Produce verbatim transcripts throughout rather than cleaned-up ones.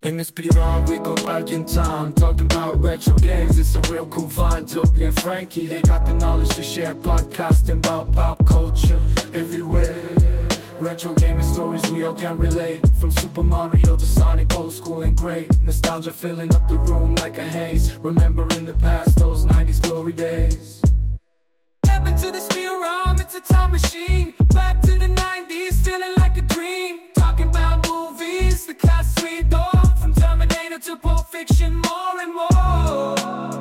In this B-Roll, we go back in time, talking about retro games, it's a real cool vibe. Dopey and Frankie, they got the knowledge to share, podcasting about pop culture everywhere. Retro gaming stories we all can relate, from Super Mario to Sonic, old school and great. Nostalgia filling up the room like a haze, remembering the past, those nineties glory days. Step into the spirit, it's a time machine, back to the nineties, feeling like a dream. Talking about movies, the class we adore, from Terminator to Pulp Fiction, more and more.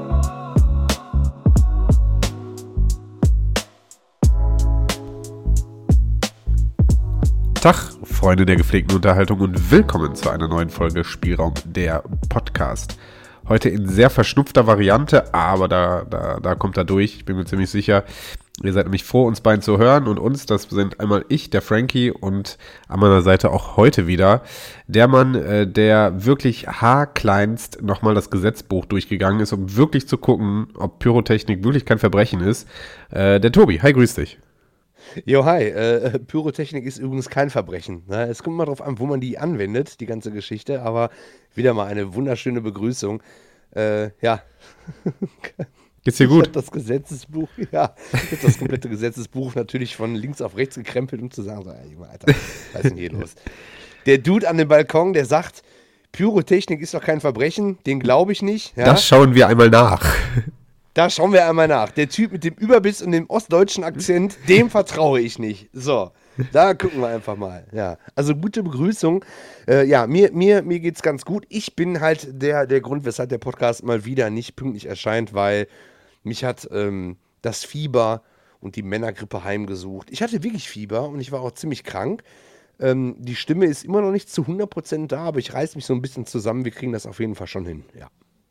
Tag, Freunde der gepflegten Unterhaltung und willkommen zu einer neuen Folge Spielraum, der Podcast. Heute in sehr verschnupfter Variante, aber da, da, da kommt er durch, ich bin mir ziemlich sicher. Ihr seid nämlich froh, uns beiden zu hören und uns, das sind einmal ich, der Frankie, und an meiner Seite auch heute wieder der Mann, äh, der wirklich haarkleinst nochmal das Gesetzbuch durchgegangen ist, um wirklich zu gucken, ob Pyrotechnik wirklich kein Verbrechen ist. Äh, der Tobi, hi, grüß dich. Jo, hi, äh, Pyrotechnik ist übrigens kein Verbrechen. Ne? Es kommt mal drauf an, wo man die anwendet, die ganze Geschichte, aber wieder mal eine wunderschöne Begrüßung. Äh, ja. Geht's dir gut? Ich hab das Gesetzesbuch, ja, ich hab das komplette Gesetzesbuch natürlich von links auf rechts gekrempelt, um zu sagen, so, ey, Junge, Alter, was ist denn hier los? Der Dude an dem Balkon, der sagt, Pyrotechnik ist doch kein Verbrechen, den glaube ich nicht. Ja? Das schauen wir einmal nach. Da schauen wir einmal nach. Der Typ mit dem Überbiss und dem ostdeutschen Akzent, dem vertraue ich nicht. So, da gucken wir einfach mal. Ja, also gute Begrüßung. Äh, ja, mir, mir, mir geht's ganz gut. Ich bin halt der, der Grund, weshalb der Podcast mal wieder nicht pünktlich erscheint, weil mich hat ähm, das Fieber und die Männergrippe heimgesucht. Ich hatte wirklich Fieber und ich war auch ziemlich krank. Ähm, die Stimme ist immer noch nicht zu hundert Prozent da, aber ich reiß mich so ein bisschen zusammen. Wir kriegen das auf jeden Fall schon hin, ja.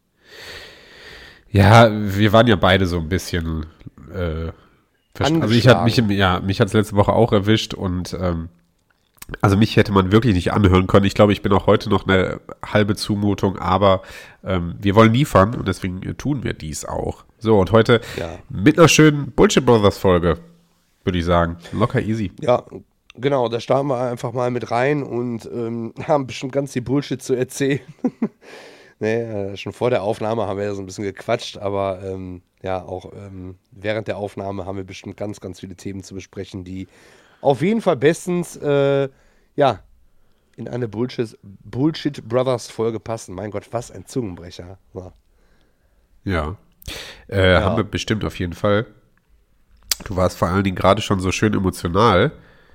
Ja, wir waren ja beide so ein bisschen äh, verst- Also ich hatte mich, ja, mich hat es letzte Woche auch erwischt und ähm, also mich hätte man wirklich nicht anhören können. Ich glaube, ich bin auch heute noch eine halbe Zumutung, aber ähm, wir wollen liefern und deswegen tun wir dies auch. So, und heute ja. mit einer schönen Bullshit Brothers Folge, würde ich sagen. Locker easy. Ja, genau, da starten wir einfach mal mit rein und ähm, haben bestimmt ganz viel Bullshit zu erzählen. Nee, äh, schon vor der Aufnahme haben wir ja so ein bisschen gequatscht, aber ähm, ja, auch ähm, während der Aufnahme haben wir bestimmt ganz, ganz viele Themen zu besprechen, die auf jeden Fall bestens, äh, ja, in eine Bullshit, Bullshit Brothers Folge passen. Mein Gott, was ein Zungenbrecher. So. Ja. Äh, Ja. haben wir bestimmt auf jeden Fall. Du warst vor allen Dingen gerade schon so schön emotional.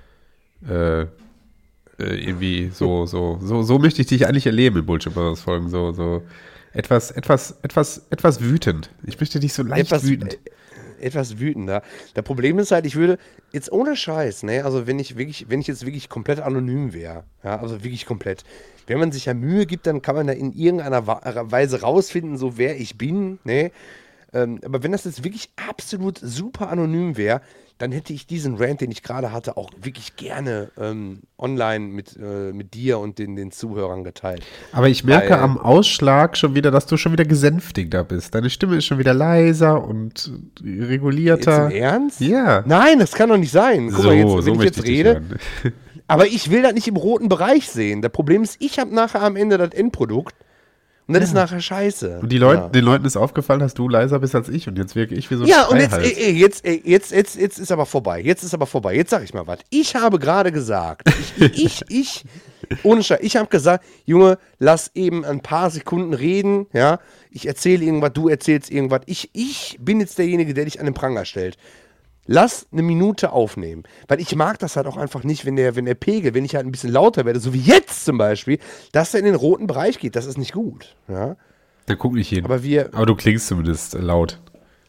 Äh, Äh, irgendwie so, so, so, so möchte ich dich eigentlich erleben in Bullshit Brothers Folgen, so, so etwas, etwas, etwas, etwas wütend. Ich möchte dich so leicht Etwas wütend. äh, Etwas wütender. Das Problem ist halt, ich würde jetzt ohne Scheiß, ne, also wenn ich wirklich, wenn ich jetzt wirklich komplett anonym wäre, ja, also wirklich komplett, wenn man sich ja Mühe gibt, dann kann man da in irgendeiner Wa- Weise rausfinden, so wer ich bin, ne, ähm, aber wenn das jetzt wirklich absolut super anonym wäre, dann hätte ich diesen Rant, den ich gerade hatte, auch wirklich gerne ähm, online mit, äh, mit dir und den, den Zuhörern geteilt. Aber ich merke Weil- am Ausschlag schon wieder, dass du schon wieder gesänftigter bist. Deine Stimme ist schon wieder leiser und Jetzt regulierter. im Ernst? Ja. Nein, das kann doch nicht sein. Guck so, mal, jetzt, so wenn ich möchte jetzt ich dich rede, hören. aber ich will das nicht im roten Bereich sehen. Das Problem ist, ich habe nachher am Ende das Endprodukt und das ist nachher scheiße. Und die Leute, ja. den Leuten ist aufgefallen, dass du leiser bist als ich und jetzt wirke ich wie so ein Ja, und jetzt, Schreihals. äh, äh, jetzt, äh, jetzt, jetzt, jetzt ist aber vorbei. Jetzt ist aber vorbei. Jetzt sag ich mal was. Ich habe gerade gesagt, ich, ich, ich, ohne Scheiß, ich habe gesagt, Junge, lass eben ein paar Sekunden reden, ja. Ich erzähle irgendwas, du erzählst irgendwas. Ich, ich bin jetzt derjenige, der dich an den Pranger stellt. Lass eine Minute aufnehmen. Weil ich mag das halt auch einfach nicht, wenn der, wenn der Pegel, wenn ich halt ein bisschen lauter werde, so wie jetzt zum Beispiel, dass er in den roten Bereich geht. Das ist nicht gut, ja. Dann guck nicht hin. Aber wir, Aber du klingst zumindest laut.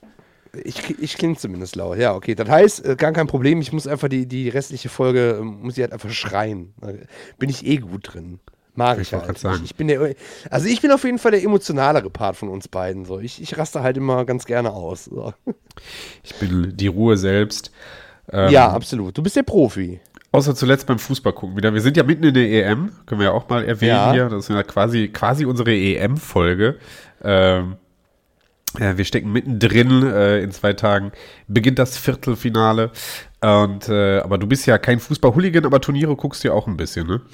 Ich, ich klinge zumindest laut. Ja, okay. Das heißt, äh, gar kein Problem. Ich muss einfach die, die restliche Folge, ähm, muss ich halt einfach schreien. Da bin ich eh gut drin. Mag ich, Ich wollte halt. grad sagen. Ich, ich bin der, also ich bin auf jeden Fall der emotionalere Part von uns beiden. So. Ich, ich raste halt immer ganz gerne aus. So. Ich bin die Ruhe selbst. Ähm, Ja, absolut. Du bist der Profi. Außer zuletzt beim Fußball gucken wieder. Wir sind ja mitten in der E M, können wir ja auch mal erwähnen Ja. hier. Das ist ja quasi, quasi unsere E M-Folge. Ähm, ja, wir stecken mittendrin. Äh, in zwei Tagen beginnt das Viertelfinale. Und, äh, aber du bist ja kein Fußball-Hooligan, aber Turniere guckst du ja auch ein bisschen, ne?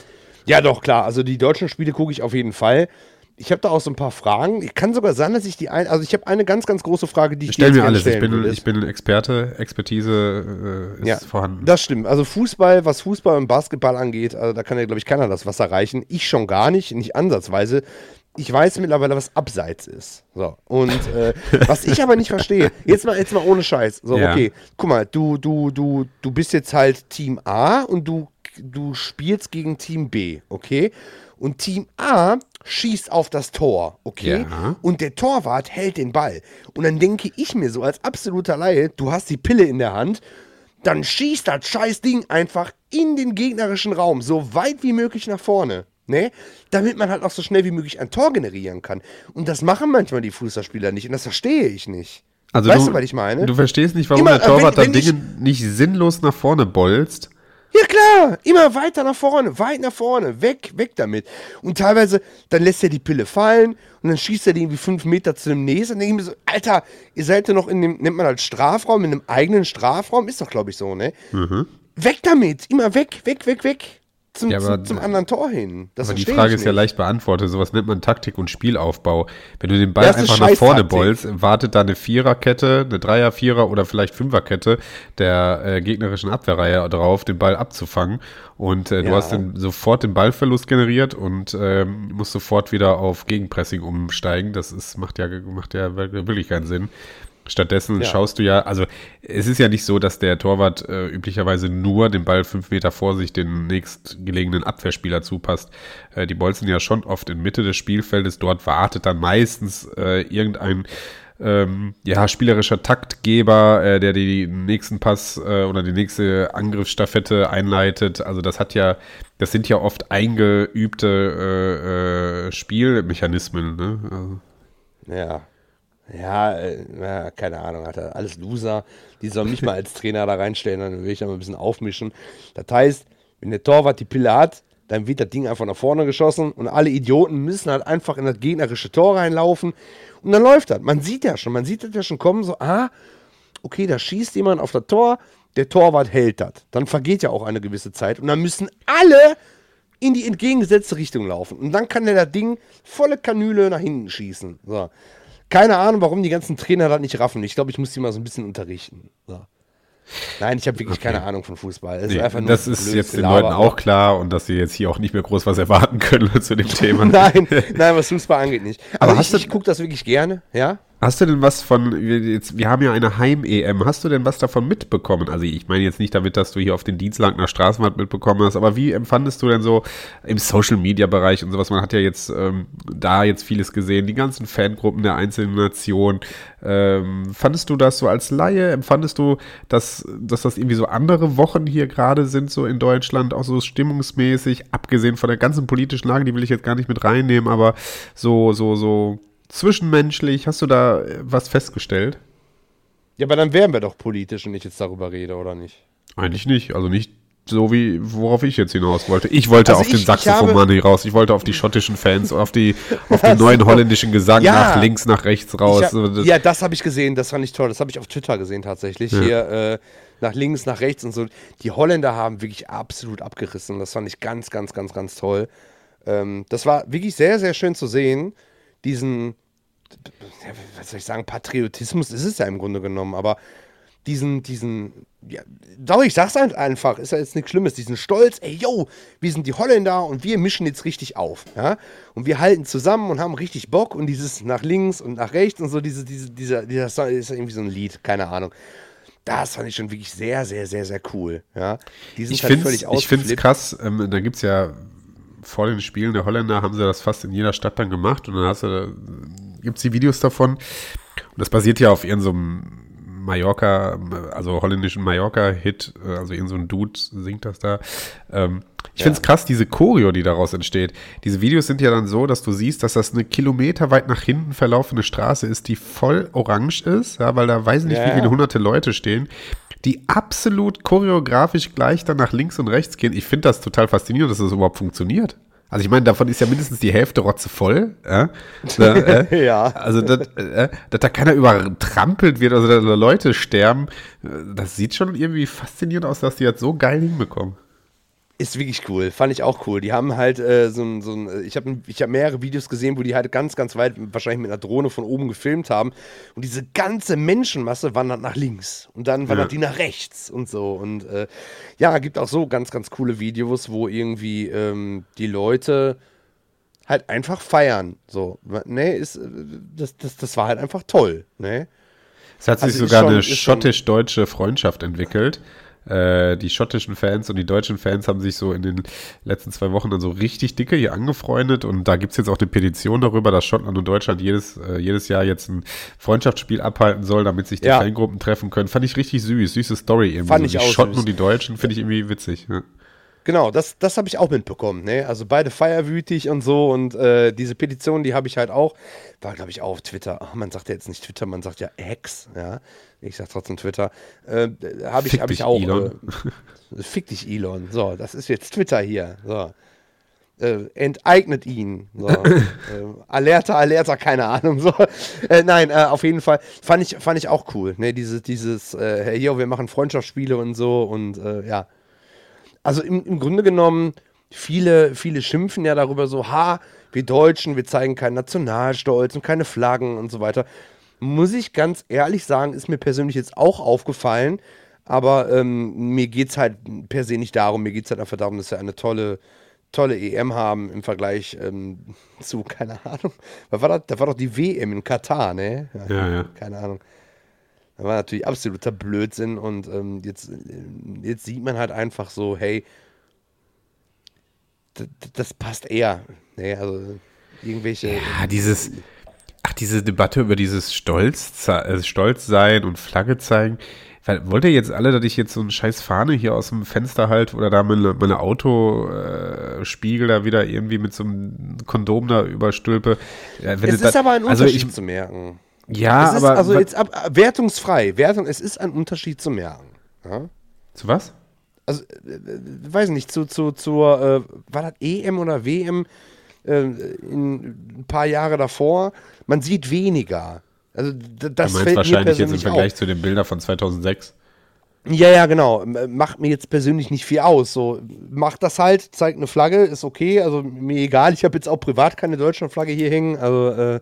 Ja, doch, klar. Also die deutschen Spiele gucke ich auf jeden Fall. Ich habe da auch so ein paar Fragen. Ich kann sogar sein, dass ich die ein, also ich habe eine ganz, ganz große Frage, die ich Stell dir mir jetzt gerne alles. Ich stellen bin, will. ich bin ein Experte. Expertise äh, ist Ja, vorhanden. das stimmt. Also Fußball, was Fußball und Basketball angeht, also da kann ja, glaube ich, keiner das Wasser reichen. Ich schon gar nicht, nicht ansatzweise. Ich weiß mittlerweile, was Abseits ist. So. Und äh, was ich aber nicht verstehe, jetzt mal, jetzt mal ohne Scheiß. So, Ja. okay, guck mal, du, du, du, du bist jetzt halt Team A und du, du spielst gegen Team B, okay? Und Team A schießt auf das Tor, okay? Ja. Und der Torwart hält den Ball. Und dann denke ich mir so als absoluter Laie, du hast die Pille in der Hand, dann schießt das scheiß Ding einfach in den gegnerischen Raum, so weit wie möglich nach vorne. Ne? Damit man halt auch so schnell wie möglich ein Tor generieren kann. Und das machen manchmal die Fußballspieler nicht. Und das verstehe ich nicht. Also weißt du, du, was ich meine? Du verstehst nicht, warum Immer, der Torwart äh, wenn- da wenn Dinge nicht sinnlos nach vorne bolzt. Ja klar, immer weiter nach vorne, weit nach vorne, weg, weg damit. Und teilweise, dann lässt er die Pille fallen und dann schießt er die irgendwie fünf Meter zu dem nächsten. Und dann denke ich mir so, Alter, ihr seid ja noch in dem, nennt man als Strafraum, in einem eigenen Strafraum, ist doch glaube ich so, ne? Mhm. Weg damit, immer weg, weg, weg, weg. Zum, Ja, aber- zum, zum anderen Tor hin. Das Aber die verstehe Frage ich ist ja nicht. leicht beantwortet. Sowas nennt man Taktik und Spielaufbau. Wenn du den Ball Das ist einfach nach vorne Scheißtaktik. bolst, wartet da eine Viererkette, eine Dreier-, Vierer- oder vielleicht Fünferkette der äh, gegnerischen Abwehrreihe drauf, den Ball abzufangen. Und äh, du Ja. hast dann sofort den Ballverlust generiert und ähm, musst sofort wieder auf Gegenpressing umsteigen. Das ist, macht ja, macht ja wirklich keinen Sinn. Stattdessen Ja. schaust du ja, also es ist ja nicht so, dass der Torwart äh, üblicherweise nur den Ball fünf Meter vor sich den nächstgelegenen Abwehrspieler zupasst. Äh, die bolzen ja schon oft in Mitte des Spielfeldes. Dort wartet dann meistens äh, irgendein ähm, ja, spielerischer Taktgeber, äh, der den nächsten Pass äh, oder die nächste Angriffsstaffette einleitet. Also das hat ja, das sind ja oft eingeübte äh, äh, Spielmechanismen. Ne? Also, Ja. Ja, äh, ja, keine Ahnung, hat er alles Loser. Die sollen mich mal als Trainer da reinstellen, dann will ich da mal ein bisschen aufmischen. Das heißt, wenn der Torwart die Pille hat, dann wird das Ding einfach nach vorne geschossen und alle Idioten müssen halt einfach in das gegnerische Tor reinlaufen und dann läuft das. Man sieht ja schon, man sieht das ja schon kommen, so, ah, okay, da schießt jemand auf das Tor, der Torwart hält das. Dann vergeht ja auch eine gewisse Zeit und dann müssen alle in die entgegengesetzte Richtung laufen. Und dann kann der das Ding volle Kanüle nach hinten schießen. So. Keine Ahnung, warum die ganzen Trainer das nicht raffen. Ich glaube, ich muss die mal so ein bisschen unterrichten. So. Nein, ich habe wirklich Okay. keine Ahnung von Fußball. Es nee, ist einfach nur das ist blödes jetzt den Gelaber. Leuten auch klar und dass sie jetzt hier auch nicht mehr groß was erwarten können zu dem Thema. Nein, nein, was Fußball angeht nicht. Aber Aber hast ich, du- ich gucke das wirklich gerne, ja. Hast du denn was von, wir, jetzt, wir haben ja eine Heim-E M, hast du denn was davon mitbekommen? Also ich meine jetzt nicht damit, dass du hier auf den Dienstlankner Straßenwald mitbekommen hast, aber wie empfandest du denn so im Social-Media-Bereich und sowas? Man hat ja jetzt ähm, da jetzt vieles gesehen, die ganzen Fangruppen der einzelnen Nationen. Ähm, fandest du das so als Laie? Empfandest du, dass, dass das irgendwie so andere Wochen hier gerade sind, so in Deutschland, auch so stimmungsmäßig, abgesehen von der ganzen politischen Lage, die will ich jetzt gar nicht mit reinnehmen, aber so, so, so zwischenmenschlich, hast du da äh, was festgestellt? Ja, aber dann wären wir doch politisch, wenn ich jetzt darüber rede, oder nicht? Eigentlich nicht, also nicht so wie, worauf ich jetzt hinaus wollte. Ich wollte Also auf den ich- ich Saxophon habe- raus, ich wollte auf die schottischen Fans, auf die auf den neuen holländischen Gesang Ja. nach links, nach rechts raus. Ich hab, So, das- ja, das habe ich gesehen, das fand ich toll. Das habe ich auf Twitter gesehen tatsächlich. Ja. Hier äh, nach links, nach rechts und so. Die Holländer haben wirklich absolut abgerissen. Das fand ich ganz, ganz, ganz, ganz toll. Ähm, das war wirklich sehr, sehr schön zu sehen. Diesen, ja, was soll ich sagen, Patriotismus ist es ja im Grunde genommen, aber diesen, diesen, ja, doch, ich sag's halt einfach, ist ja jetzt nichts Schlimmes, diesen Stolz, ey, yo, wir sind die Holländer und wir mischen jetzt richtig auf, ja, und wir halten zusammen und haben richtig Bock und dieses nach links und nach rechts und so, diese, diese, dieser, dieser Song ist ja irgendwie so ein Lied, keine Ahnung. Das fand ich schon wirklich sehr, sehr, sehr, sehr cool, ja. Die sind ich halt finde es völlig ich find's ausgeflippt. krass, ähm, da gibt es ja vor den Spielen der Holländer, haben sie das fast in jeder Stadt dann gemacht und dann hast du, gibt es die Videos davon und das basiert ja auf irgendeinem Mallorca, also holländischen Mallorca-Hit, also irgend so ein Dude singt das da. Ähm, ich Ja. finde es krass, diese Choreo, die daraus entsteht. Diese Videos sind ja dann so, dass du siehst, dass das eine kilometerweit nach hinten verlaufende Straße ist, die voll orange ist, ja, weil da weiß ich nicht, Ja, wie viele ja. hunderte Leute stehen, die absolut choreografisch gleich dann nach links und rechts gehen. Ich finde das total faszinierend, dass das überhaupt funktioniert. Also ich meine, davon ist ja mindestens die Hälfte rotzevoll. Ja? Da, äh, Ja. Also, dass, äh, dass da keiner übertrampelt wird, also dass da Leute sterben, äh, das sieht schon irgendwie faszinierend aus, dass die das so geil hinbekommen. Ist wirklich cool, fand ich auch cool. Die haben halt äh, so ein, so ein, ich habe ich hab mehrere Videos gesehen, wo die halt ganz, ganz weit, wahrscheinlich mit einer Drohne von oben gefilmt haben. Und diese ganze Menschenmasse wandert nach links und dann wandert ja. die nach rechts und so. Und äh, ja, gibt auch so ganz, ganz coole Videos, wo irgendwie ähm, die Leute halt einfach feiern. So, ne, ist, das, das, das war halt einfach toll, ne? Es hat sich also sogar schon, eine schottisch-deutsche Freundschaft entwickelt. Äh, die schottischen Fans und die deutschen Fans haben sich so in den letzten zwei Wochen dann so richtig dicke hier angefreundet und da gibt es jetzt auch eine Petition darüber, dass Schottland und Deutschland jedes, äh, jedes Jahr jetzt ein Freundschaftsspiel abhalten soll, damit sich die ja. Fangruppen treffen können. Fand ich richtig süß, süße Story irgendwie. Fand so. ich die auch Schotten süß. Und die Deutschen finde ich irgendwie witzig. Ja. Genau, das, das habe ich auch mitbekommen. Ne? Also beide feierwütig und so und äh, diese Petition, die habe ich halt auch, war glaube ich auch auf Twitter. Ach, man sagt ja jetzt nicht Twitter, man sagt ja X, ja. Ich sag trotzdem Twitter. Äh, habe ich, hab ich auch. Elon. Äh, fick dich, Elon. So, das ist jetzt Twitter hier. So. Äh, enteignet ihn. So. äh, Alerta, Alerta, keine Ahnung. So. Äh, nein, äh, auf jeden Fall. Fand ich, fand ich auch cool. Ne? Dieses, dieses äh, hey, yo, wir machen Freundschaftsspiele und so und äh, ja. Also im, im Grunde genommen, viele, viele schimpfen ja darüber so, ha, wir Deutschen, wir zeigen keinen Nationalstolz und keine Flaggen und so weiter. Muss ich ganz ehrlich sagen, ist mir persönlich jetzt auch aufgefallen, aber ähm, mir geht es halt per se nicht darum, mir geht es halt einfach darum, dass wir eine tolle, tolle E M haben im Vergleich ähm, zu, keine Ahnung, was war das? Da war doch die W M in Katar, ne? Ja, ja. ja. Keine Ahnung. Das war natürlich absoluter Blödsinn und ähm, jetzt, jetzt sieht man halt einfach so, hey, d- das passt eher. Nee, also irgendwelche. Ja, dieses, ach, diese Debatte über dieses Stolz, äh, Stolz sein und Flagge zeigen. Wollt ihr jetzt alle, dass ich jetzt so eine scheiß Fahne hier aus dem Fenster halte oder da meine, meine Autospiegel äh, da wieder irgendwie mit so einem Kondom da überstülpe? Ja, wenn es ist da, aber ein Unterschied also ich, zu merken. Ja, es ist aber. Also jetzt ab, wertungsfrei. Wertung, es ist ein Unterschied zu merken. Ja? Zu was? Also, äh, weiß nicht, zu, zu, zur, äh, war das E M oder W M äh, in ein paar Jahre davor? Man sieht weniger. Also, d- das du fällt meinst wahrscheinlich mir jetzt im Vergleich auf. zu den Bildern von zweitausendsechs? Ja, ja, genau. Macht mir jetzt persönlich nicht viel aus. So, macht das halt, zeigt eine Flagge, ist okay. Also, mir egal. Ich habe jetzt auch privat keine Deutschlandflagge hier hängen. Also, äh,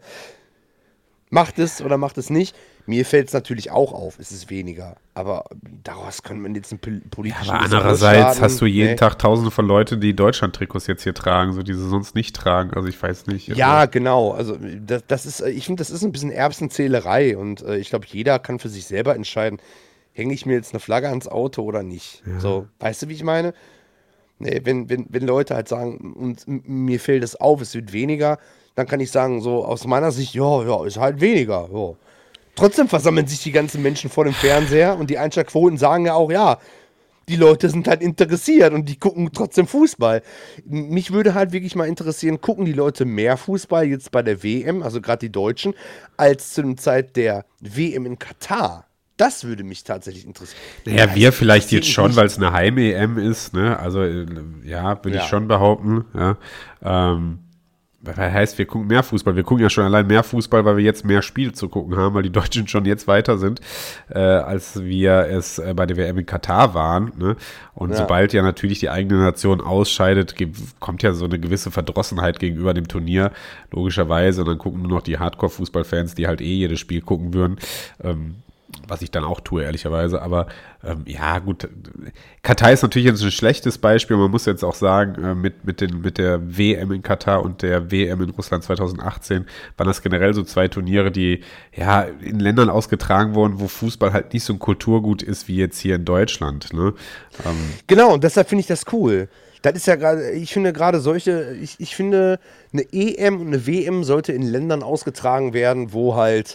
macht es oder macht es nicht. Mir fällt es natürlich auch auf, es ist weniger. Aber daraus kann man jetzt einen politischen... Ja, aber andererseits hast du jeden nee. Tag tausende von Leuten, die Deutschland-Trikots jetzt hier tragen, so die sie sonst nicht tragen. Also ich weiß nicht. Ja, also. genau. Also das, das ist, ich finde, das ist ein bisschen Erbsenzählerei. Und äh, ich glaube, jeder kann für sich selber entscheiden, hänge ich mir jetzt eine Flagge ans Auto oder nicht. Ja. So, weißt du, wie ich meine? Nee, wenn, wenn, wenn Leute halt sagen, und mir fällt es auf, es wird weniger, dann kann ich sagen, so aus meiner Sicht, ja, ja, ist halt weniger. Ja. Trotzdem versammeln sich die ganzen Menschen vor dem Fernseher und die Einschaltquoten sagen ja auch, ja, die Leute sind halt interessiert und die gucken trotzdem Fußball. Mich würde halt wirklich mal interessieren, gucken die Leute mehr Fußball jetzt bei der W M, also gerade die Deutschen, als zu der Zeit der W M in Katar? Das würde mich tatsächlich interessieren. Naja, ja, wir vielleicht jetzt schon, weil es eine Heim-E M ist, ne? Also, ja, würde ja. ich schon behaupten, ja. Ähm, das heißt, wir gucken mehr Fußball. Wir gucken ja schon allein mehr Fußball, weil wir jetzt mehr Spiele zu gucken haben, weil die Deutschen schon jetzt weiter sind, äh, als wir es äh, bei der W M in Katar waren. Ne? Und ja. sobald ja natürlich die eigene Nation ausscheidet, ge- kommt ja so eine gewisse Verdrossenheit gegenüber dem Turnier, logischerweise. Und dann gucken nur noch die Hardcore-Fußballfans, die halt eh jedes Spiel gucken würden. Ähm, was ich dann auch tue, ehrlicherweise, aber ähm, ja, gut, Katar ist natürlich jetzt ein schlechtes Beispiel, man muss jetzt auch sagen, äh, mit, mit, den, mit der W M in Katar und der W M in Russland zweitausendachtzehn waren das generell so zwei Turniere, die ja in Ländern ausgetragen wurden, wo Fußball halt nicht so ein Kulturgut ist, wie jetzt hier in Deutschland, ne? Ähm, genau, und deshalb finde ich das cool. Das ist ja gerade, ich finde gerade solche, ich, ich finde, eine E M und eine W M sollte in Ländern ausgetragen werden, wo halt,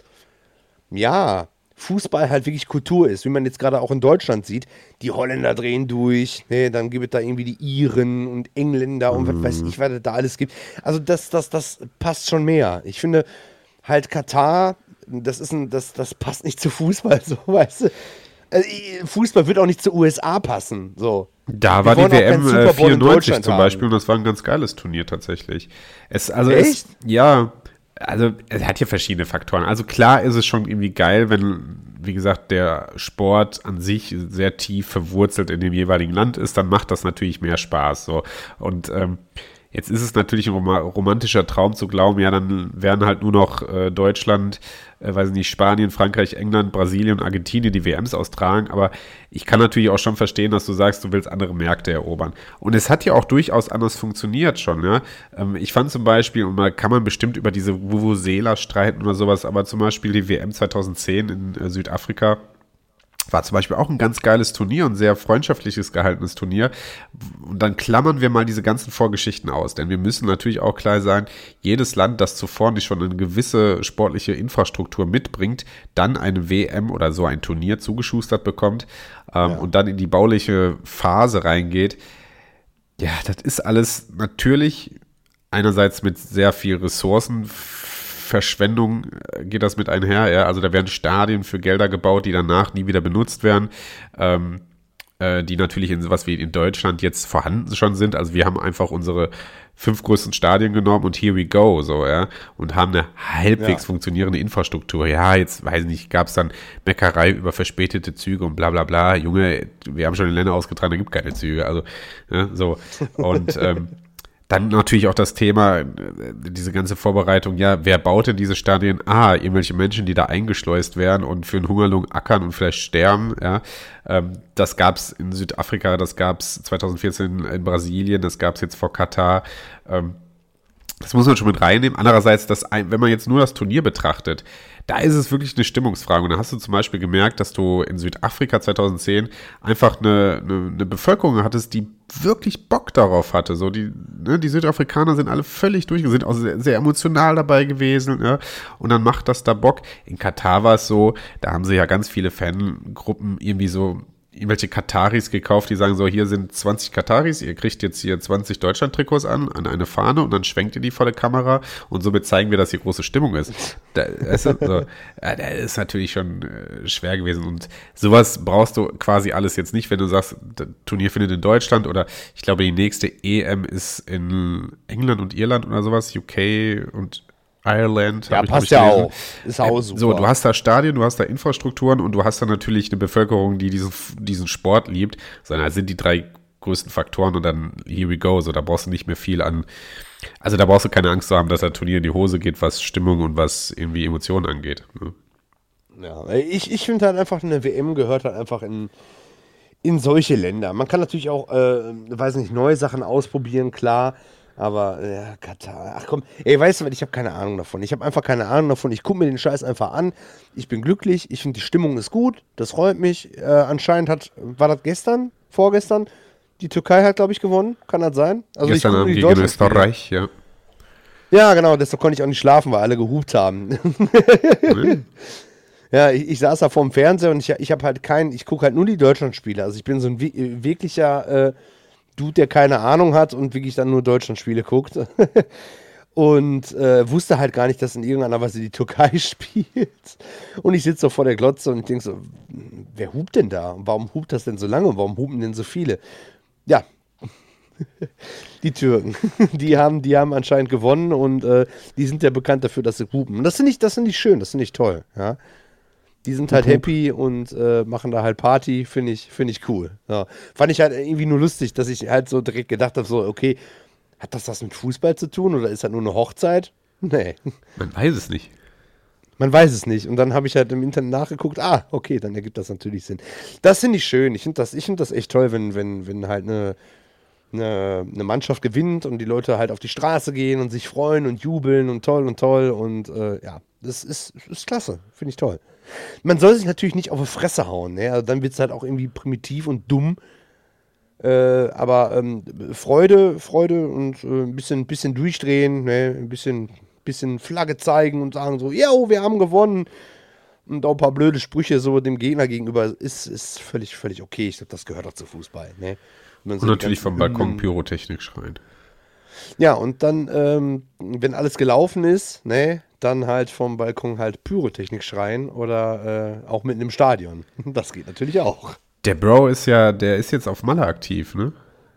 ja, Fußball halt wirklich Kultur ist, wie man jetzt gerade auch in Deutschland sieht. Die Holländer drehen durch, ne, dann gibt es da irgendwie die Iren und Engländer und mhm. was weiß ich, was es da alles gibt. Also das, das, das passt schon mehr. Ich finde halt Katar, das ist ein, das, das passt nicht zu Fußball, so, weißt du. Also, Fußball wird auch nicht zu U S A passen, so. Da war die W M äh, vierundneunzig zum Beispiel und das war ein ganz geiles Turnier tatsächlich. Es, also Echt? Es, ja, also es hat hier verschiedene Faktoren. Also klar ist es schon irgendwie geil, wenn, wie gesagt, der Sport an sich sehr tief verwurzelt in dem jeweiligen Land ist, dann macht das natürlich mehr Spaß. So. Und ähm, jetzt ist es natürlich ein romantischer Traum zu glauben, ja, dann werden halt nur noch äh, Deutschland, äh, weiß nicht, Spanien, Frankreich, England, Brasilien und Argentinien die W Ms austragen, aber ich kann natürlich auch schon verstehen, dass du sagst, du willst andere Märkte erobern. Und es hat ja auch durchaus anders funktioniert schon, ja. Ähm, ich fand zum Beispiel, und da kann man bestimmt über diese Vuvuzela streiten oder sowas, aber zum Beispiel die W M zweitausendzehn in äh, Südafrika, war zum Beispiel auch ein ganz geiles Turnier und sehr freundschaftliches gehaltenes Turnier. Und dann klammern wir mal diese ganzen Vorgeschichten aus, denn wir müssen natürlich auch klar sein, jedes Land, das zuvor nicht schon eine gewisse sportliche Infrastruktur mitbringt, dann eine W M oder so ein Turnier zugeschustert bekommt ähm, ja. und dann in die bauliche Phase reingeht. Ja, das ist alles natürlich einerseits mit sehr viel Ressourcen Verschwendung geht das mit einher, ja, also da werden Stadien für Gelder gebaut, die danach nie wieder benutzt werden, ähm, äh, die natürlich in sowas wie in Deutschland jetzt vorhanden schon sind, also wir haben einfach unsere fünf größten Stadien genommen und here we go, so, ja, und haben eine halbwegs ja. funktionierende Infrastruktur, ja, jetzt, weiß ich nicht, gab es dann Meckerei über verspätete Züge und bla bla bla, Junge, wir haben schon in Länder ausgetragen, da gibt keine Züge, also, ja, so, und, ähm, dann natürlich auch das Thema, diese ganze Vorbereitung, ja, wer baut denn diese Stadien? Ah, irgendwelche Menschen, die da eingeschleust werden und für einen Hungerlohn ackern und vielleicht sterben, ja. Ähm, das gab's in Südafrika, das gab's zweitausendvierzehn in Brasilien, das gab's jetzt vor Katar. Ähm, das muss man schon mit reinnehmen. Andererseits, das, wenn man jetzt nur das Turnier betrachtet, da ist es wirklich eine Stimmungsfrage. Und da hast du zum Beispiel gemerkt, dass du in Südafrika zweitausendzehn einfach eine, eine, eine Bevölkerung hattest, die wirklich Bock darauf hatte. So die, ne, die Südafrikaner sind alle völlig durch, sind auch sehr, sehr emotional dabei gewesen. Ja? Und dann macht das da Bock. In Katar war es so, da haben sie ja ganz viele Fangruppen irgendwie so irgendwelche Kataris gekauft, die sagen so, hier sind zwanzig Kataris, ihr kriegt jetzt hier zwanzig Deutschland-Trikots an, an eine Fahne und dann schwenkt ihr die vor der Kamera und somit zeigen wir, dass hier große Stimmung ist. Da, also, so, ja, das ist natürlich schon äh, schwer gewesen und sowas brauchst du quasi alles jetzt nicht, wenn du sagst, das Turnier findet in Deutschland oder ich glaube, die nächste E M ist in England und Irland oder sowas, U K und Ireland. Ja, passt ja auch. Ist auch super. So, du hast da Stadien, du hast da Infrastrukturen und du hast da natürlich eine Bevölkerung, die diesen, diesen Sport liebt. So, das sind die drei größten Faktoren und dann here we go. So, da brauchst du nicht mehr viel an. Also da brauchst du keine Angst zu haben, dass das Turnier in die Hose geht, was Stimmung und was irgendwie Emotionen angeht. Ne? Ja, ich, ich finde halt einfach, eine W M gehört halt einfach in, in solche Länder. Man kann natürlich auch, äh, weiß nicht, neue Sachen ausprobieren, klar. Aber, ja, Katar, ach komm, ey, weißt du was, ich habe keine Ahnung davon. Ich habe einfach keine Ahnung davon. Ich gucke mir den Scheiß einfach an. Ich bin glücklich. Ich finde, die Stimmung ist gut. Das freut mich. Äh, anscheinend hat, war das gestern, vorgestern, die Türkei hat, glaube ich, gewonnen. Kann das sein? Also gestern ich Abend gegen Österreich, ja. Ja, genau, deshalb konnte ich auch nicht schlafen, weil alle gehupt haben. Mhm. Ja, ich, ich saß da vorm Fernseher und ich, ich habe halt keinen, ich gucke halt nur die Deutschlandspiele. Also ich bin so ein wirklicher äh, Dude, der keine Ahnung hat und wirklich dann nur Deutschlandspiele guckt. Und äh, wusste halt gar nicht, dass in irgendeiner Weise die Türkei spielt. Und ich sitze so vor der Glotze und ich denke so, wer hupt denn da? Und warum hupt das denn so lange? Und warum hupen denn so viele? Ja, die Türken. Die haben, die haben anscheinend gewonnen und äh, die sind ja bekannt dafür, dass sie hupen. Und das finde ich, das finde ich schön, das finde ich toll. Ja. Die sind halt happy und äh, machen da halt Party, finde ich, finde ich cool. Ja. Fand ich halt irgendwie nur lustig, dass ich halt so direkt gedacht habe, so, okay, hat das was mit Fußball zu tun oder ist das nur eine Hochzeit? Nee. Man weiß es nicht. Man weiß es nicht. Und dann habe ich halt im Internet nachgeguckt, ah, okay, dann ergibt das natürlich Sinn. Das finde ich schön. Ich finde das, ich find das echt toll, wenn, wenn, wenn halt eine, eine, eine Mannschaft gewinnt und die Leute halt auf die Straße gehen und sich freuen und jubeln und toll und toll. Und äh, ja, das ist, ist klasse. Finde ich toll. Man soll sich natürlich nicht auf die Fresse hauen, ne? Also dann wird es halt auch irgendwie primitiv und dumm. Äh, aber ähm, Freude, Freude und äh, ein bisschen, bisschen durchdrehen, ne? Ein bisschen, bisschen Flagge zeigen und sagen so, yo, wir haben gewonnen. Und auch ein paar blöde Sprüche so dem Gegner gegenüber ist, ist völlig, völlig okay. Ich glaube, das gehört auch zu Fußball. Ne? Und, und natürlich vom Balkon Pyrotechnik schreien. Ja, und dann, ähm, wenn alles gelaufen ist, ne, dann halt vom Balkon halt Pyrotechnik schreien oder äh, auch mitten im Stadion. Das geht natürlich auch. Der Bro ist ja, der ist jetzt auf Malle aktiv, ne?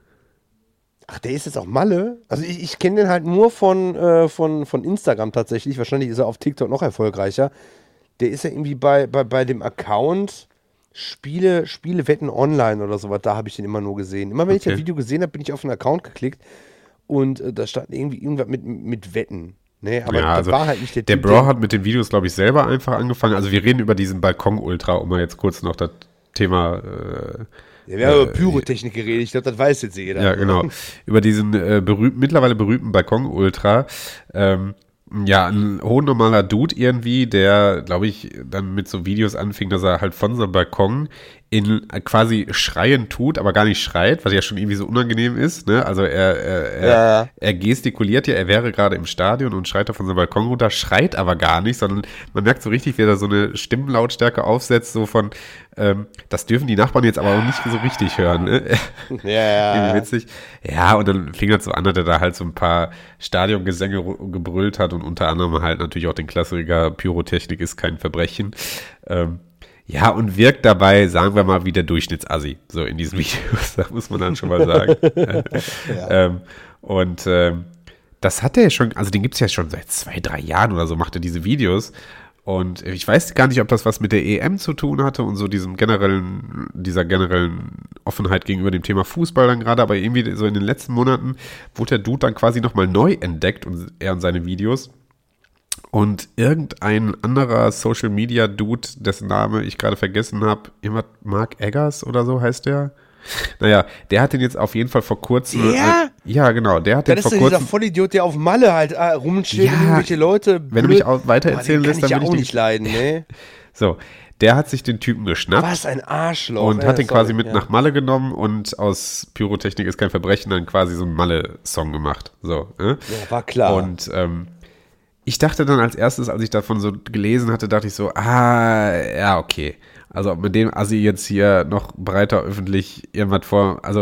Ach, der ist jetzt auf Malle? Also ich, ich kenne den halt nur von, äh, von, von Instagram tatsächlich. Wahrscheinlich ist er auf TikTok noch erfolgreicher. der ist ja irgendwie bei, bei, bei dem Account Spiele, Spiele wetten online oder sowas, da habe ich den immer nur gesehen. Immer wenn ich Okay. das Video gesehen habe, bin ich auf den Account geklickt und äh, da stand irgendwie irgendwas mit, mit Wetten. Nee, aber Ja, das also war halt nicht der Der Typ, Bro hat mit den Videos, glaube ich, selber einfach angefangen. Also wir reden über diesen Balkon-Ultra, um mal jetzt kurz noch das Thema äh, Ja, wir haben über Pyrotechnik geredet, ich glaube, das weiß jetzt jeder. Ja, genau. Über diesen äh, berühmt, mittlerweile berühmten Balkon-Ultra. Ähm, ja, ein hochnormaler Dude irgendwie, der, glaube ich, dann mit so Videos anfing, dass er halt von seinem Balkon in äh, quasi schreien tut, aber gar nicht schreit, was ja schon irgendwie so unangenehm ist. Ne? Also er, er, er, Ja. er gestikuliert ja, er wäre gerade im Stadion und schreit da von seinem Balkon runter, schreit aber gar nicht, sondern man merkt so richtig, wie er da so eine Stimmenlautstärke aufsetzt, so von, ähm, das dürfen die Nachbarn jetzt aber auch nicht so richtig hören. Ne? Ja, ja. Irgendwie witzig. Ja, und dann fing das so an, dass er da halt so ein paar Stadiongesänge ru- gebrüllt hat und unter anderem halt natürlich auch den Klassiker Pyrotechnik ist kein Verbrechen. Ähm, ja, und wirkt dabei, sagen wir mal, wie der Durchschnittsassi, so in diesen Videos, da muss man dann schon mal sagen. ähm, und ähm, das hat er ja schon, also den gibt es ja schon seit zwei, drei Jahren oder so, macht er diese Videos. Und ich weiß gar nicht, ob das was mit der E M zu tun hatte und so diesem generellen, dieser generellen Offenheit gegenüber dem Thema Fußball dann gerade, aber irgendwie so in den letzten Monaten wurde der Dude dann quasi nochmal neu entdeckt und er und seine Videos. Und irgendein anderer Social Media Dude, dessen Name ich gerade vergessen habe, jemand Mark Eggers oder so heißt der. Naja, der hat den jetzt auf jeden Fall vor kurzem. Der? Äh, ja, genau, der hat den Das vor ist ja dieser kurzem. Vollidiot, der auf Malle halt äh, rumsteht Ja, und irgendwelche Leute. wenn du mich auch weiter Boah, erzählen den lässt, kann dann ich ja will auch ich nicht leiden, ne? So, der hat sich den Typen geschnappt. Was ein Arschloch. Und ey, hat den sorry, quasi mit ja. nach Malle genommen und aus Pyrotechnik ist kein Verbrechen dann quasi so einen Malle-Song gemacht. So, äh? Ja, war klar. Und ähm, ich dachte dann als erstes, als ich davon so gelesen hatte, dachte ich so, ah, ja, okay. Also ob mit dem Assi jetzt hier noch breiter öffentlich irgendwas vor, also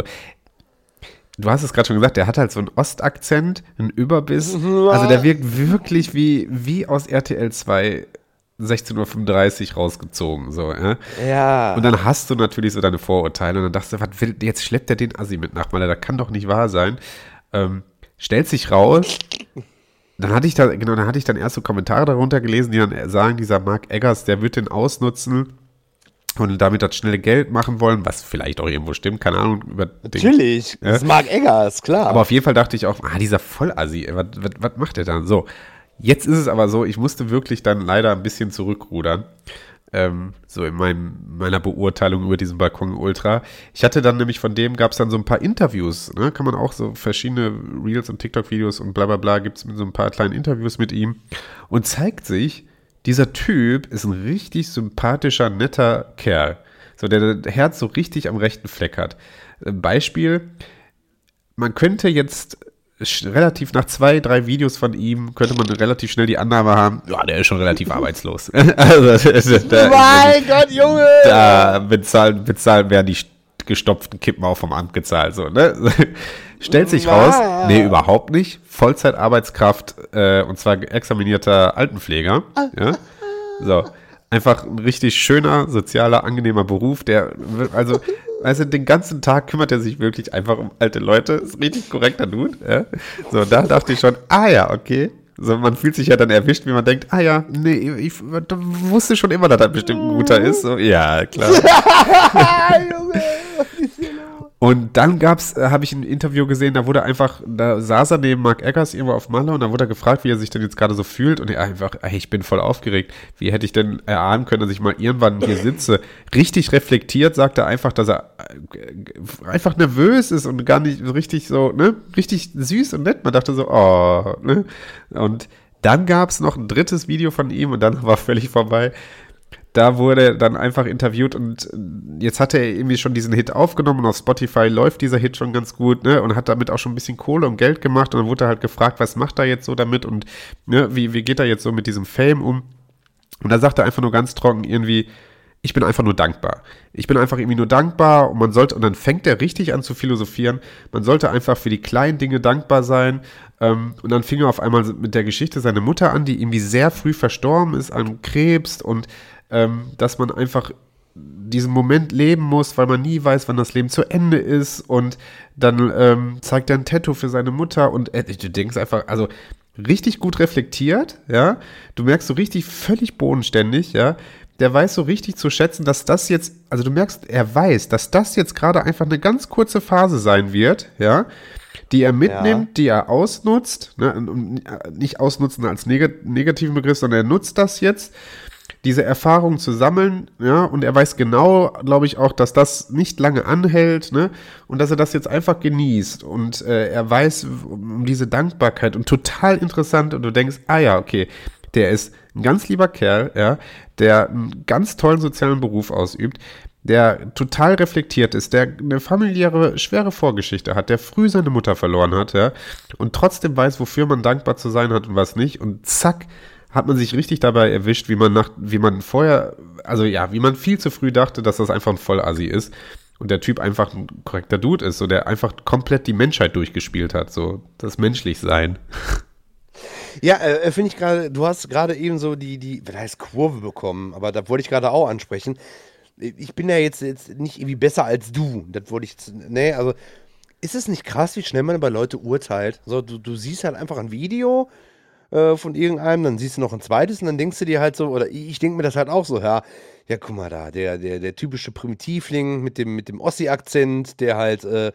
du hast es gerade schon gesagt, der hat halt so einen Ostakzent, einen Überbiss. Also der wirkt wirklich wie, wie aus R T L zwei sechzehn Uhr fünfunddreißig rausgezogen. So, ja? Ja. Und dann hast du natürlich so deine Vorurteile und dann dachtest du, was will, jetzt schleppt er den Assi mit nach Malle, das kann doch nicht wahr sein. Ähm, stellt sich raus, dann hatte ich da, genau, dann hatte ich dann erst so Kommentare darunter gelesen, die dann sagen, dieser Mark Eggers, der wird den ausnutzen und damit das schnelle Geld machen wollen, was vielleicht auch irgendwo stimmt, keine Ahnung. Über den, Natürlich. Das ist Mark Eggers, klar. aber auf jeden Fall dachte ich auch, ah, dieser Vollassi, ey, was, was, was macht der dann? So, jetzt ist es aber so, ich musste wirklich dann leider ein bisschen zurückrudern. Ähm, so in meinem, meiner Beurteilung über diesen Balkon Ultra. Ich hatte dann nämlich von dem, gab es dann so ein paar Interviews, ne? Kann man auch so verschiedene Reels und TikTok-Videos und bla bla bla, gibt es so ein paar kleine Interviews mit ihm und zeigt sich, dieser Typ ist ein richtig sympathischer, netter Kerl. So, der das Herz so richtig am rechten Fleck hat. Beispiel, man könnte jetzt sch- relativ nach zwei, drei Videos von ihm, könnte man relativ schnell die Annahme haben, ja, der ist schon relativ arbeitslos. Also, da, mein Gott, Junge! da bezahlen, bezahlen werden die gestopften Kippen auch vom Amt gezahlt. So, ne? Stellt sich raus, nee, überhaupt nicht. Vollzeitarbeitskraft äh, und zwar examinierter Altenpfleger. Ja? So, einfach ein richtig schöner, sozialer, angenehmer Beruf, der, also, weißt du, den ganzen Tag kümmert er sich wirklich einfach um alte Leute. Ist ein richtig korrekter Dude. Ja? So, da dachte ich schon, ah ja, okay. So, man fühlt sich ja dann erwischt, wie man denkt, ah ja, nee, ich, ich wusste schon immer, dass er bestimmt ein guter ist. So, ja, klar. Junge! Und dann gab's, äh, habe ich ein Interview gesehen, da wurde einfach, da saß er neben Mark Eggers irgendwo auf Malle und da wurde er gefragt, wie er sich denn jetzt gerade so fühlt und er einfach, ey, ich bin voll aufgeregt. Wie hätte ich denn erahnen können, dass ich mal irgendwann hier sitze? Richtig reflektiert sagt er einfach, dass er äh, einfach nervös ist und gar nicht richtig so, ne, richtig süß und nett. Man dachte so, oh, ne. Und dann gab's noch ein drittes Video von ihm und dann war völlig vorbei. Da wurde er dann einfach interviewt und jetzt hat er irgendwie schon diesen Hit aufgenommen und auf Spotify läuft dieser Hit schon ganz gut, ne, und hat damit auch schon ein bisschen Kohle und Geld gemacht und dann wurde er halt gefragt, was macht er jetzt so damit und ne, wie, wie geht er jetzt so mit diesem Fame um? Und da sagt er einfach nur ganz trocken irgendwie, ich bin einfach nur dankbar. Ich bin einfach irgendwie nur dankbar und man sollte, und dann fängt er richtig an zu philosophieren, man sollte einfach für die kleinen Dinge dankbar sein. Ähm, und dann fing er auf einmal mit der Geschichte seiner Mutter an, die irgendwie sehr früh verstorben ist an Krebs und ähm, dass man einfach diesen Moment leben muss, weil man nie weiß, wann das Leben zu Ende ist und dann ähm, zeigt er ein Tattoo für seine Mutter und äh, du denkst einfach, also richtig gut reflektiert, ja. Du merkst so richtig völlig bodenständig, ja. Der weiß so richtig zu schätzen, dass das jetzt, also du merkst, er weiß, dass das jetzt gerade einfach eine ganz kurze Phase sein wird, ja, die er mitnimmt, ja. die er ausnutzt, ne, nicht ausnutzen als neg- negativen Begriff, sondern er nutzt das jetzt, diese Erfahrung zu sammeln, ja, und er weiß genau, glaube ich, auch, dass das nicht lange anhält, ne, und dass er das jetzt einfach genießt und äh, er weiß um diese Dankbarkeit und total interessant und du denkst, ah ja, okay, der ist ein ganz lieber Kerl, ja, der einen ganz tollen sozialen Beruf ausübt, der total reflektiert ist, der eine familiäre, schwere Vorgeschichte hat, der früh seine Mutter verloren hat, ja, und trotzdem weiß, wofür man dankbar zu sein hat und was nicht, und zack, hat man sich richtig dabei erwischt, wie man nach, wie man vorher, also ja, wie man viel zu früh dachte, dass das einfach ein Vollassi ist und der Typ einfach ein korrekter Dude ist, so der einfach komplett die Menschheit durchgespielt hat, so das Menschlichsein. Ja, äh, finde ich gerade, du hast gerade eben so die, die, was heißt Kurve bekommen, aber da wollte ich gerade auch ansprechen. Ich bin ja jetzt, jetzt nicht irgendwie besser als du, das wollte ich, ne, also ist es nicht krass, wie schnell man über Leute urteilt? So, du, du siehst halt einfach ein Video von irgendeinem, dann siehst du noch ein zweites und dann denkst du dir halt so, oder ich denke mir das halt auch so, ja, ja, guck mal da, der, der, der typische Primitivling mit dem, mit dem Ossi-Akzent, der halt, äh,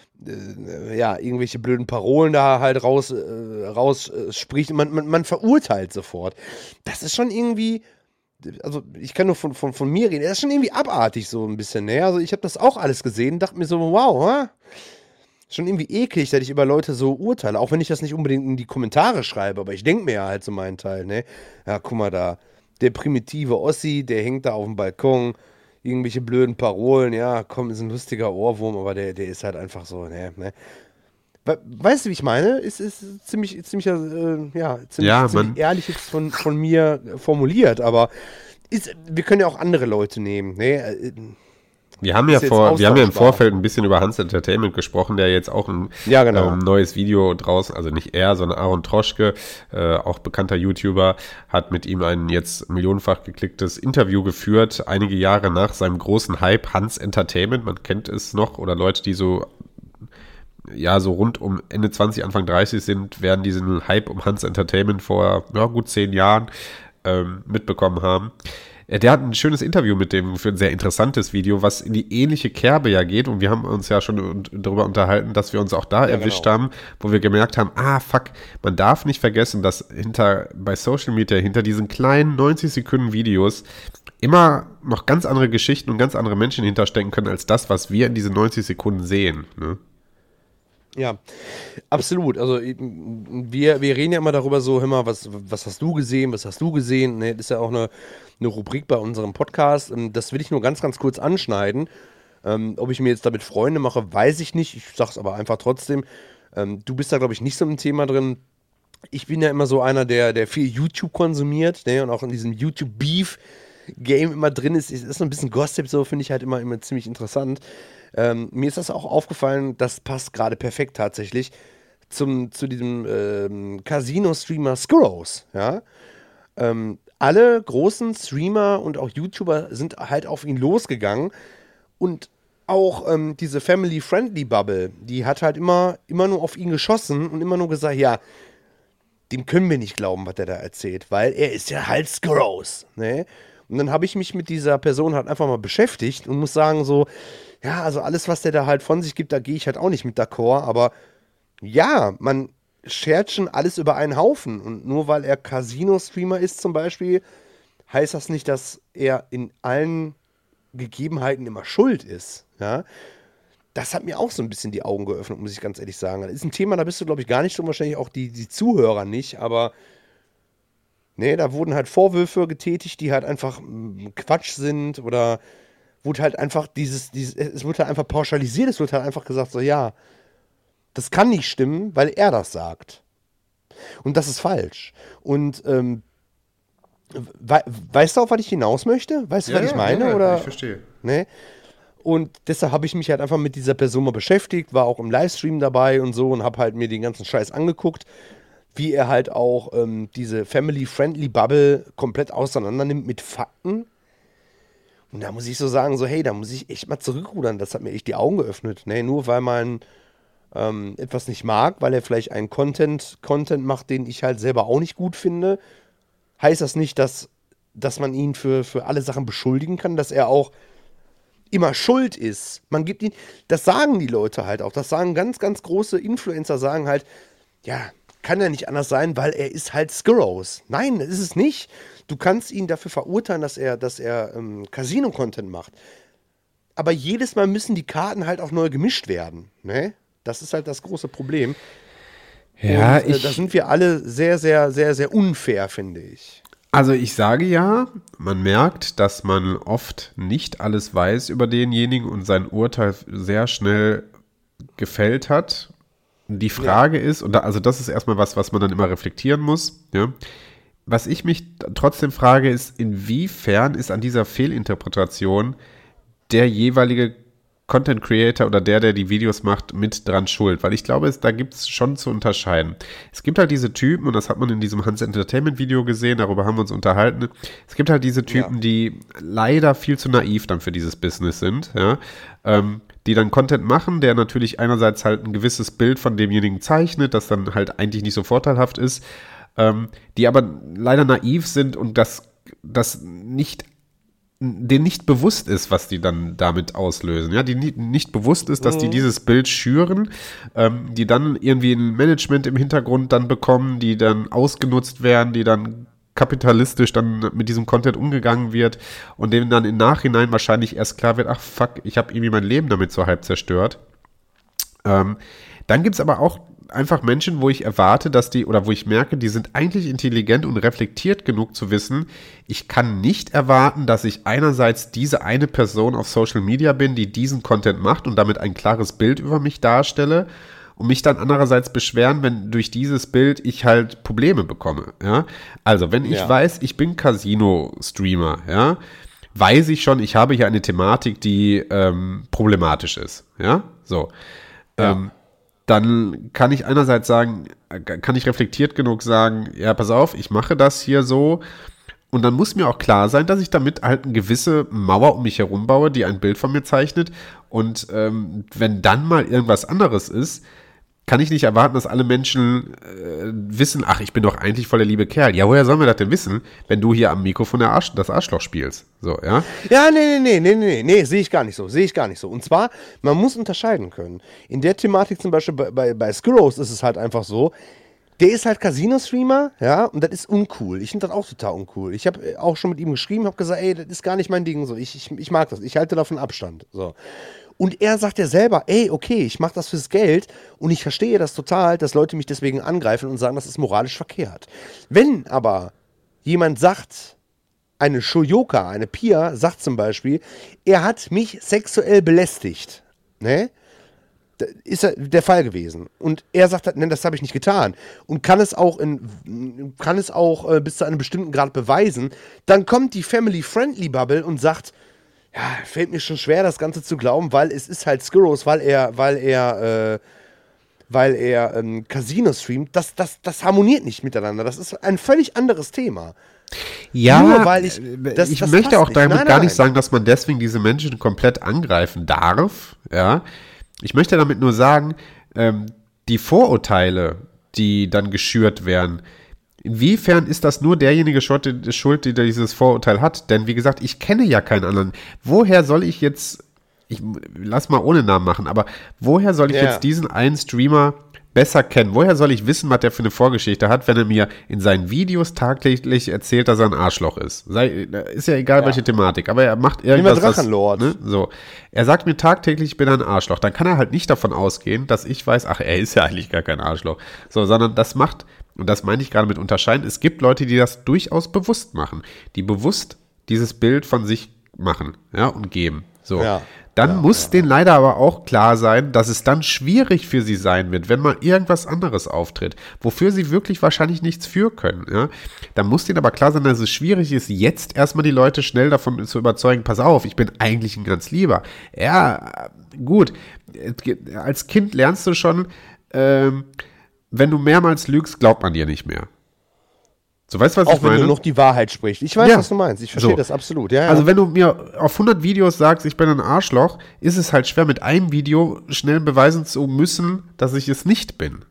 äh, ja, irgendwelche blöden Parolen da halt raus, äh, raus äh, spricht und man, man, man verurteilt sofort. Das ist schon irgendwie, also ich kann nur von, von, von mir reden, das ist schon irgendwie abartig so ein bisschen, ne? Also ich habe das auch alles gesehen, dachte mir so, wow, ha? Schon irgendwie eklig, dass ich über Leute so urteile, auch wenn ich das nicht unbedingt in die Kommentare schreibe, aber ich denke mir ja halt so meinen Teil, ne? Ja, guck mal da, der primitive Ossi, der hängt da auf dem Balkon, irgendwelche blöden Parolen, ja, komm, ist ein lustiger Ohrwurm, aber der, der ist halt einfach so, ne, ne? We- Weißt du, wie ich meine? Ist, ist ziemlich, ziemlich, äh, ja, ziemlich, Ja, ziemlich man- ehrlich jetzt von, von mir formuliert, aber ist, wir können ja auch andere Leute nehmen, ne? Äh, Wir haben ja Ist jetzt vor, wir haben ja im austauschbar. Vorfeld ein bisschen über Hans Entertainment gesprochen, der jetzt auch ein Ja, genau. ähm, neues Video draußen, also nicht er, sondern Aaron Troschke, äh, auch bekannter YouTuber, hat mit ihm ein jetzt millionenfach geklicktes Interview geführt, einige Jahre nach seinem großen Hype Hans Entertainment, man kennt es noch, oder Leute, die so ja, so rund um Ende zwanzig, Anfang dreißig sind, werden diesen Hype um Hans Entertainment vor ja, gut zehn Jahren ähm, mitbekommen haben. Äh, Der hat ein schönes Interview mit dem für ein sehr interessantes Video, was in die ähnliche Kerbe ja geht. Und wir haben uns ja schon un- darüber unterhalten, dass wir uns auch da Ja, erwischt genau. haben, wo wir gemerkt haben, ah, fuck, man darf nicht vergessen, dass hinter bei Social Media, hinter diesen kleinen neunzig Sekunden Videos immer noch ganz andere Geschichten und ganz andere Menschen hinterstecken können, als das, was wir in diesen neunzig Sekunden sehen. Ne? Ja, absolut. Also wir, wir reden ja immer darüber so, hör mal, was, was hast du gesehen, was hast du gesehen? Ne, das ist ja auch eine, eine Rubrik bei unserem Podcast. Ähm, Das will ich nur ganz, ganz kurz anschneiden. Ähm, ob ich mir jetzt damit Freunde mache, weiß ich nicht. Ich sag's aber einfach trotzdem. Ähm, du bist da, glaube ich, nicht so im Thema drin. Ich bin ja immer so einer, der, der viel YouTube konsumiert, ne, und auch in diesem YouTube-Beef-Game immer drin ist. Ist so ein bisschen Gossip, so finde ich halt immer, immer ziemlich interessant. Ähm, mir ist das auch aufgefallen, das passt gerade perfekt tatsächlich zum, zu diesem ähm, Casino-Streamer Skurrows, ja. Ähm, alle großen Streamer und auch YouTuber sind halt auf ihn losgegangen und auch ähm, diese Family-Friendly-Bubble, die hat halt immer, immer nur auf ihn geschossen und immer nur gesagt, ja, dem können wir nicht glauben, was der da erzählt, weil er ist ja halt Skurrows, ne? Und dann habe ich mich mit dieser Person halt einfach mal beschäftigt und muss sagen so, ja, also alles, was der da halt von sich gibt, da gehe ich halt auch nicht mit d'accord, aber ja, man schert schon alles über einen Haufen und nur weil er Casino-Streamer ist zum Beispiel, heißt das nicht, dass er in allen Gegebenheiten immer schuld ist, ja. Das hat mir auch so ein bisschen die Augen geöffnet, muss ich ganz ehrlich sagen. Das ist ein Thema, da bist du, glaube ich, gar nicht drin, wahrscheinlich auch die, die Zuhörer nicht, aber nee, da wurden halt Vorwürfe getätigt, die halt einfach mm, Quatsch sind oder wurde halt einfach dieses, dieses, es wurde halt einfach pauschalisiert, es wurde halt einfach gesagt, so ja, das kann nicht stimmen, weil er das sagt. Und das ist falsch. Und ähm, wei- weißt du, auf was ich hinaus möchte? Weißt du, was ich meine? oder? ich verstehe. Ne? Und deshalb habe ich mich halt einfach mit dieser Person mal beschäftigt, war auch im Livestream dabei und so und habe halt mir den ganzen Scheiß angeguckt, wie er halt auch ähm, diese Family-Friendly-Bubble komplett auseinander nimmt mit Fakten. Und da muss ich so sagen, so hey, da muss ich echt mal zurückrudern. Das hat mir echt die Augen geöffnet. Ne? Nur weil mein ähm, etwas nicht mag, weil er vielleicht einen Content, Content macht, den ich halt selber auch nicht gut finde, heißt das nicht, dass, dass man ihn für, für alle Sachen beschuldigen kann, dass er auch immer schuld ist. Man gibt ihn, das sagen die Leute halt auch, das sagen ganz, ganz große Influencer, sagen halt, ja, kann ja nicht anders sein, weil er ist halt Skurros. Nein, das ist es nicht. Du kannst ihn dafür verurteilen, dass er, dass er ähm, Casino-Content macht. Aber jedes Mal müssen die Karten halt auch neu gemischt werden. Ne? Das ist halt das große Problem. Ja, Und, äh, ich, da sind wir alle sehr, sehr, sehr, sehr unfair, finde ich. also ich sage ja, man merkt, dass man oft nicht alles weiß über denjenigen und sein Urteil sehr schnell gefällt hat. Die Frage ja. ist, und da, also das ist erstmal was, was man dann immer reflektieren muss, ja. Was ich mich trotzdem frage, ist, inwiefern ist an dieser Fehlinterpretation der jeweilige Content Creator oder der, der die Videos macht, mit dran schuld? Weil ich glaube, es, da gibt es schon zu unterscheiden. Es gibt halt diese Typen, und das hat man in diesem Hans Entertainment Video gesehen, darüber haben wir uns unterhalten. Es gibt halt diese Typen, ja. die leider viel zu naiv dann für dieses Business sind, ja, ähm, die dann Content machen, der natürlich einerseits halt ein gewisses Bild von demjenigen zeichnet, das dann halt eigentlich nicht so vorteilhaft ist, ähm, die aber leider naiv sind und das, das nicht denen nicht bewusst ist, was die dann damit auslösen. Ja, die nie, nicht bewusst ist, dass mhm. die dieses Bild schüren, ähm, die dann irgendwie ein Management im Hintergrund dann bekommen, die dann ausgenutzt werden, die dann kapitalistisch dann mit diesem Content umgegangen wird und denen dann im Nachhinein wahrscheinlich erst klar wird, ach fuck, ich habe irgendwie mein Leben damit so halb zerstört. Ähm, dann gibt es aber auch einfach Menschen, wo ich erwarte, dass die, oder wo ich merke, die sind eigentlich intelligent und reflektiert genug zu wissen, ich kann nicht erwarten, dass ich einerseits diese eine Person auf Social Media bin, die diesen Content macht und damit ein klares Bild über mich darstelle und mich dann andererseits beschweren, wenn durch dieses Bild ich halt Probleme bekomme, ja. Also, wenn ich ja. weiß, ich bin Casino-Streamer, ja, weiß ich schon, ich habe hier eine Thematik, die ähm, problematisch ist, ja, so. Ja. Ähm, dann kann ich einerseits sagen, kann ich reflektiert genug sagen, ja, pass auf, ich mache das hier so und dann muss mir auch klar sein, dass ich damit halt eine gewisse Mauer um mich herum baue, die ein Bild von mir zeichnet und ähm, wenn dann mal irgendwas anderes ist, kann ich nicht erwarten, dass alle Menschen äh, wissen, ach, ich bin doch eigentlich voll der liebe Kerl. Ja, woher sollen wir das denn wissen, wenn du hier am Mikrofon der Arsch, das Arschloch spielst? So, ja? Ja, nee, nee, nee, nee, nee, nee, sehe ich gar nicht so, sehe ich gar nicht so. Und zwar, man muss unterscheiden können. In der Thematik zum Beispiel bei, bei, bei Skurros ist es halt einfach so, der ist halt Casino-Streamer, ja, und das ist uncool. Ich finde das auch total uncool. Ich habe auch schon mit ihm geschrieben, habe gesagt, ey, das ist gar nicht mein Ding, so, ich, ich, ich mag das, ich halte davon Abstand, so. Und er sagt ja selber, ey, okay, ich mache das fürs Geld und ich verstehe das total, dass Leute mich deswegen angreifen und sagen, das ist moralisch verkehrt. Wenn aber jemand sagt, eine Shoyoka, eine Pia, sagt zum Beispiel, er hat mich sexuell belästigt, ne? Das ist ja der Fall gewesen. Und er sagt, nein, das habe ich nicht getan. Und kann es auch, in, kann es auch äh, bis zu einem bestimmten Grad beweisen, dann kommt die Family-Friendly-Bubble und sagt, ja, fällt mir schon schwer, das Ganze zu glauben, weil es ist halt Skurros, weil er, weil er, äh, weil er ähm, Casino streamt. Das, das, das harmoniert nicht miteinander. Das ist ein völlig anderes Thema. Ja, Nur weil ich, das, ich das möchte auch nicht. damit nein, gar nein. nicht sagen, dass man deswegen diese Menschen komplett angreifen darf. Ja, ich möchte damit nur sagen, ähm, die Vorurteile, die dann geschürt werden, inwiefern ist das nur derjenige Schuld, der dieses Vorurteil hat? Denn wie gesagt, ich kenne ja keinen anderen. Woher soll ich jetzt, ich lass mal ohne Namen machen, aber woher soll ich Ja. jetzt diesen einen Streamer besser kennen? Woher soll ich wissen, was der für eine Vorgeschichte hat, wenn er mir in seinen Videos tagtäglich erzählt, dass er ein Arschloch ist? Sei, ist ja egal, Ja. welche Thematik, aber er macht Nimm mal irgendwas. was- Drachenlord. Ne, so. Er sagt mir tagtäglich, ich bin ein Arschloch. Dann kann er halt nicht davon ausgehen, dass ich weiß, ach, er ist ja eigentlich gar kein Arschloch. So, sondern das macht, und das meine ich gerade mit unterscheiden, es gibt Leute, die das durchaus bewusst machen, die bewusst dieses Bild von sich machen, ja, und geben. So. Ja. Dann Ja, muss ja. denen leider aber auch klar sein, dass es dann schwierig für sie sein wird, wenn mal irgendwas anderes auftritt, wofür sie wirklich wahrscheinlich nichts für können. Ja? Dann muss denen aber klar sein, dass es schwierig ist, jetzt erstmal die Leute schnell davon zu überzeugen, pass auf, ich bin eigentlich ein ganz Lieber. Ja, gut, als Kind lernst du schon, ähm, wenn du mehrmals lügst, glaubt man dir nicht mehr. So, weißt du, was Auch ich wenn meine? du noch die Wahrheit sprichst. Ich weiß, Ja. was du meinst. Ich verstehe So. das absolut. Ja, ja. Also wenn du mir auf hundert Videos sagst, ich bin ein Arschloch, ist es halt schwer, mit einem Video schnell beweisen zu müssen, dass ich es nicht bin.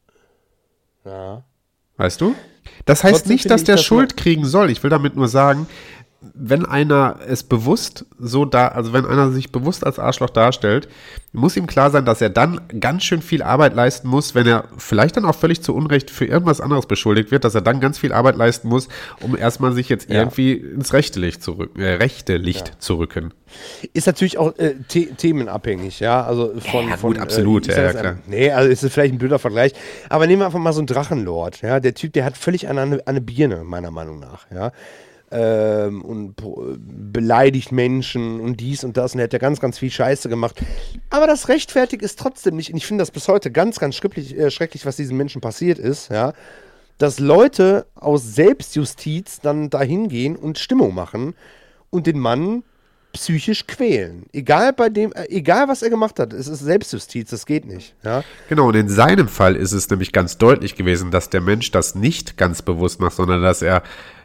ja. Weißt du? Das heißt Trotzdem nicht, finde dass ich, der dass Schuld man- kriegen soll. Ich will damit nur sagen, wenn einer es bewusst so da, also wenn einer sich bewusst als Arschloch darstellt, muss ihm klar sein, dass er dann ganz schön viel Arbeit leisten muss, wenn er vielleicht dann auch völlig zu Unrecht für irgendwas anderes beschuldigt wird, dass er dann ganz viel Arbeit leisten muss, um erstmal sich jetzt Ja. irgendwie ins rechte Licht zu rücken, äh, rechte Licht Ja. zu rücken. Ist natürlich auch äh, the themenabhängig, ja. Also von, Ja, ja, von gut, absolut, äh, ich ja, sag ja, jetzt klar. Nee, also ist es vielleicht ein blöder Vergleich. Aber nehmen wir einfach mal so einen Drachenlord, ja. Der Typ, der hat völlig eine, eine, eine Birne, meiner Meinung nach, ja. Ähm, und po- beleidigt Menschen und dies und das und er hat ja ganz, ganz viel Scheiße gemacht. Aber das rechtfertigt ist trotzdem nicht, und ich finde das bis heute ganz, ganz schrecklich, äh, schrecklich, was diesen Menschen passiert ist, ja, dass Leute aus Selbstjustiz dann dahin gehen und Stimmung machen und den Mann psychisch quälen. Egal bei dem, äh, egal was er gemacht hat, es ist Selbstjustiz, das geht nicht, ja. Genau, und in seinem Fall ist es nämlich ganz deutlich gewesen, dass der Mensch das nicht ganz bewusst macht, sondern dass er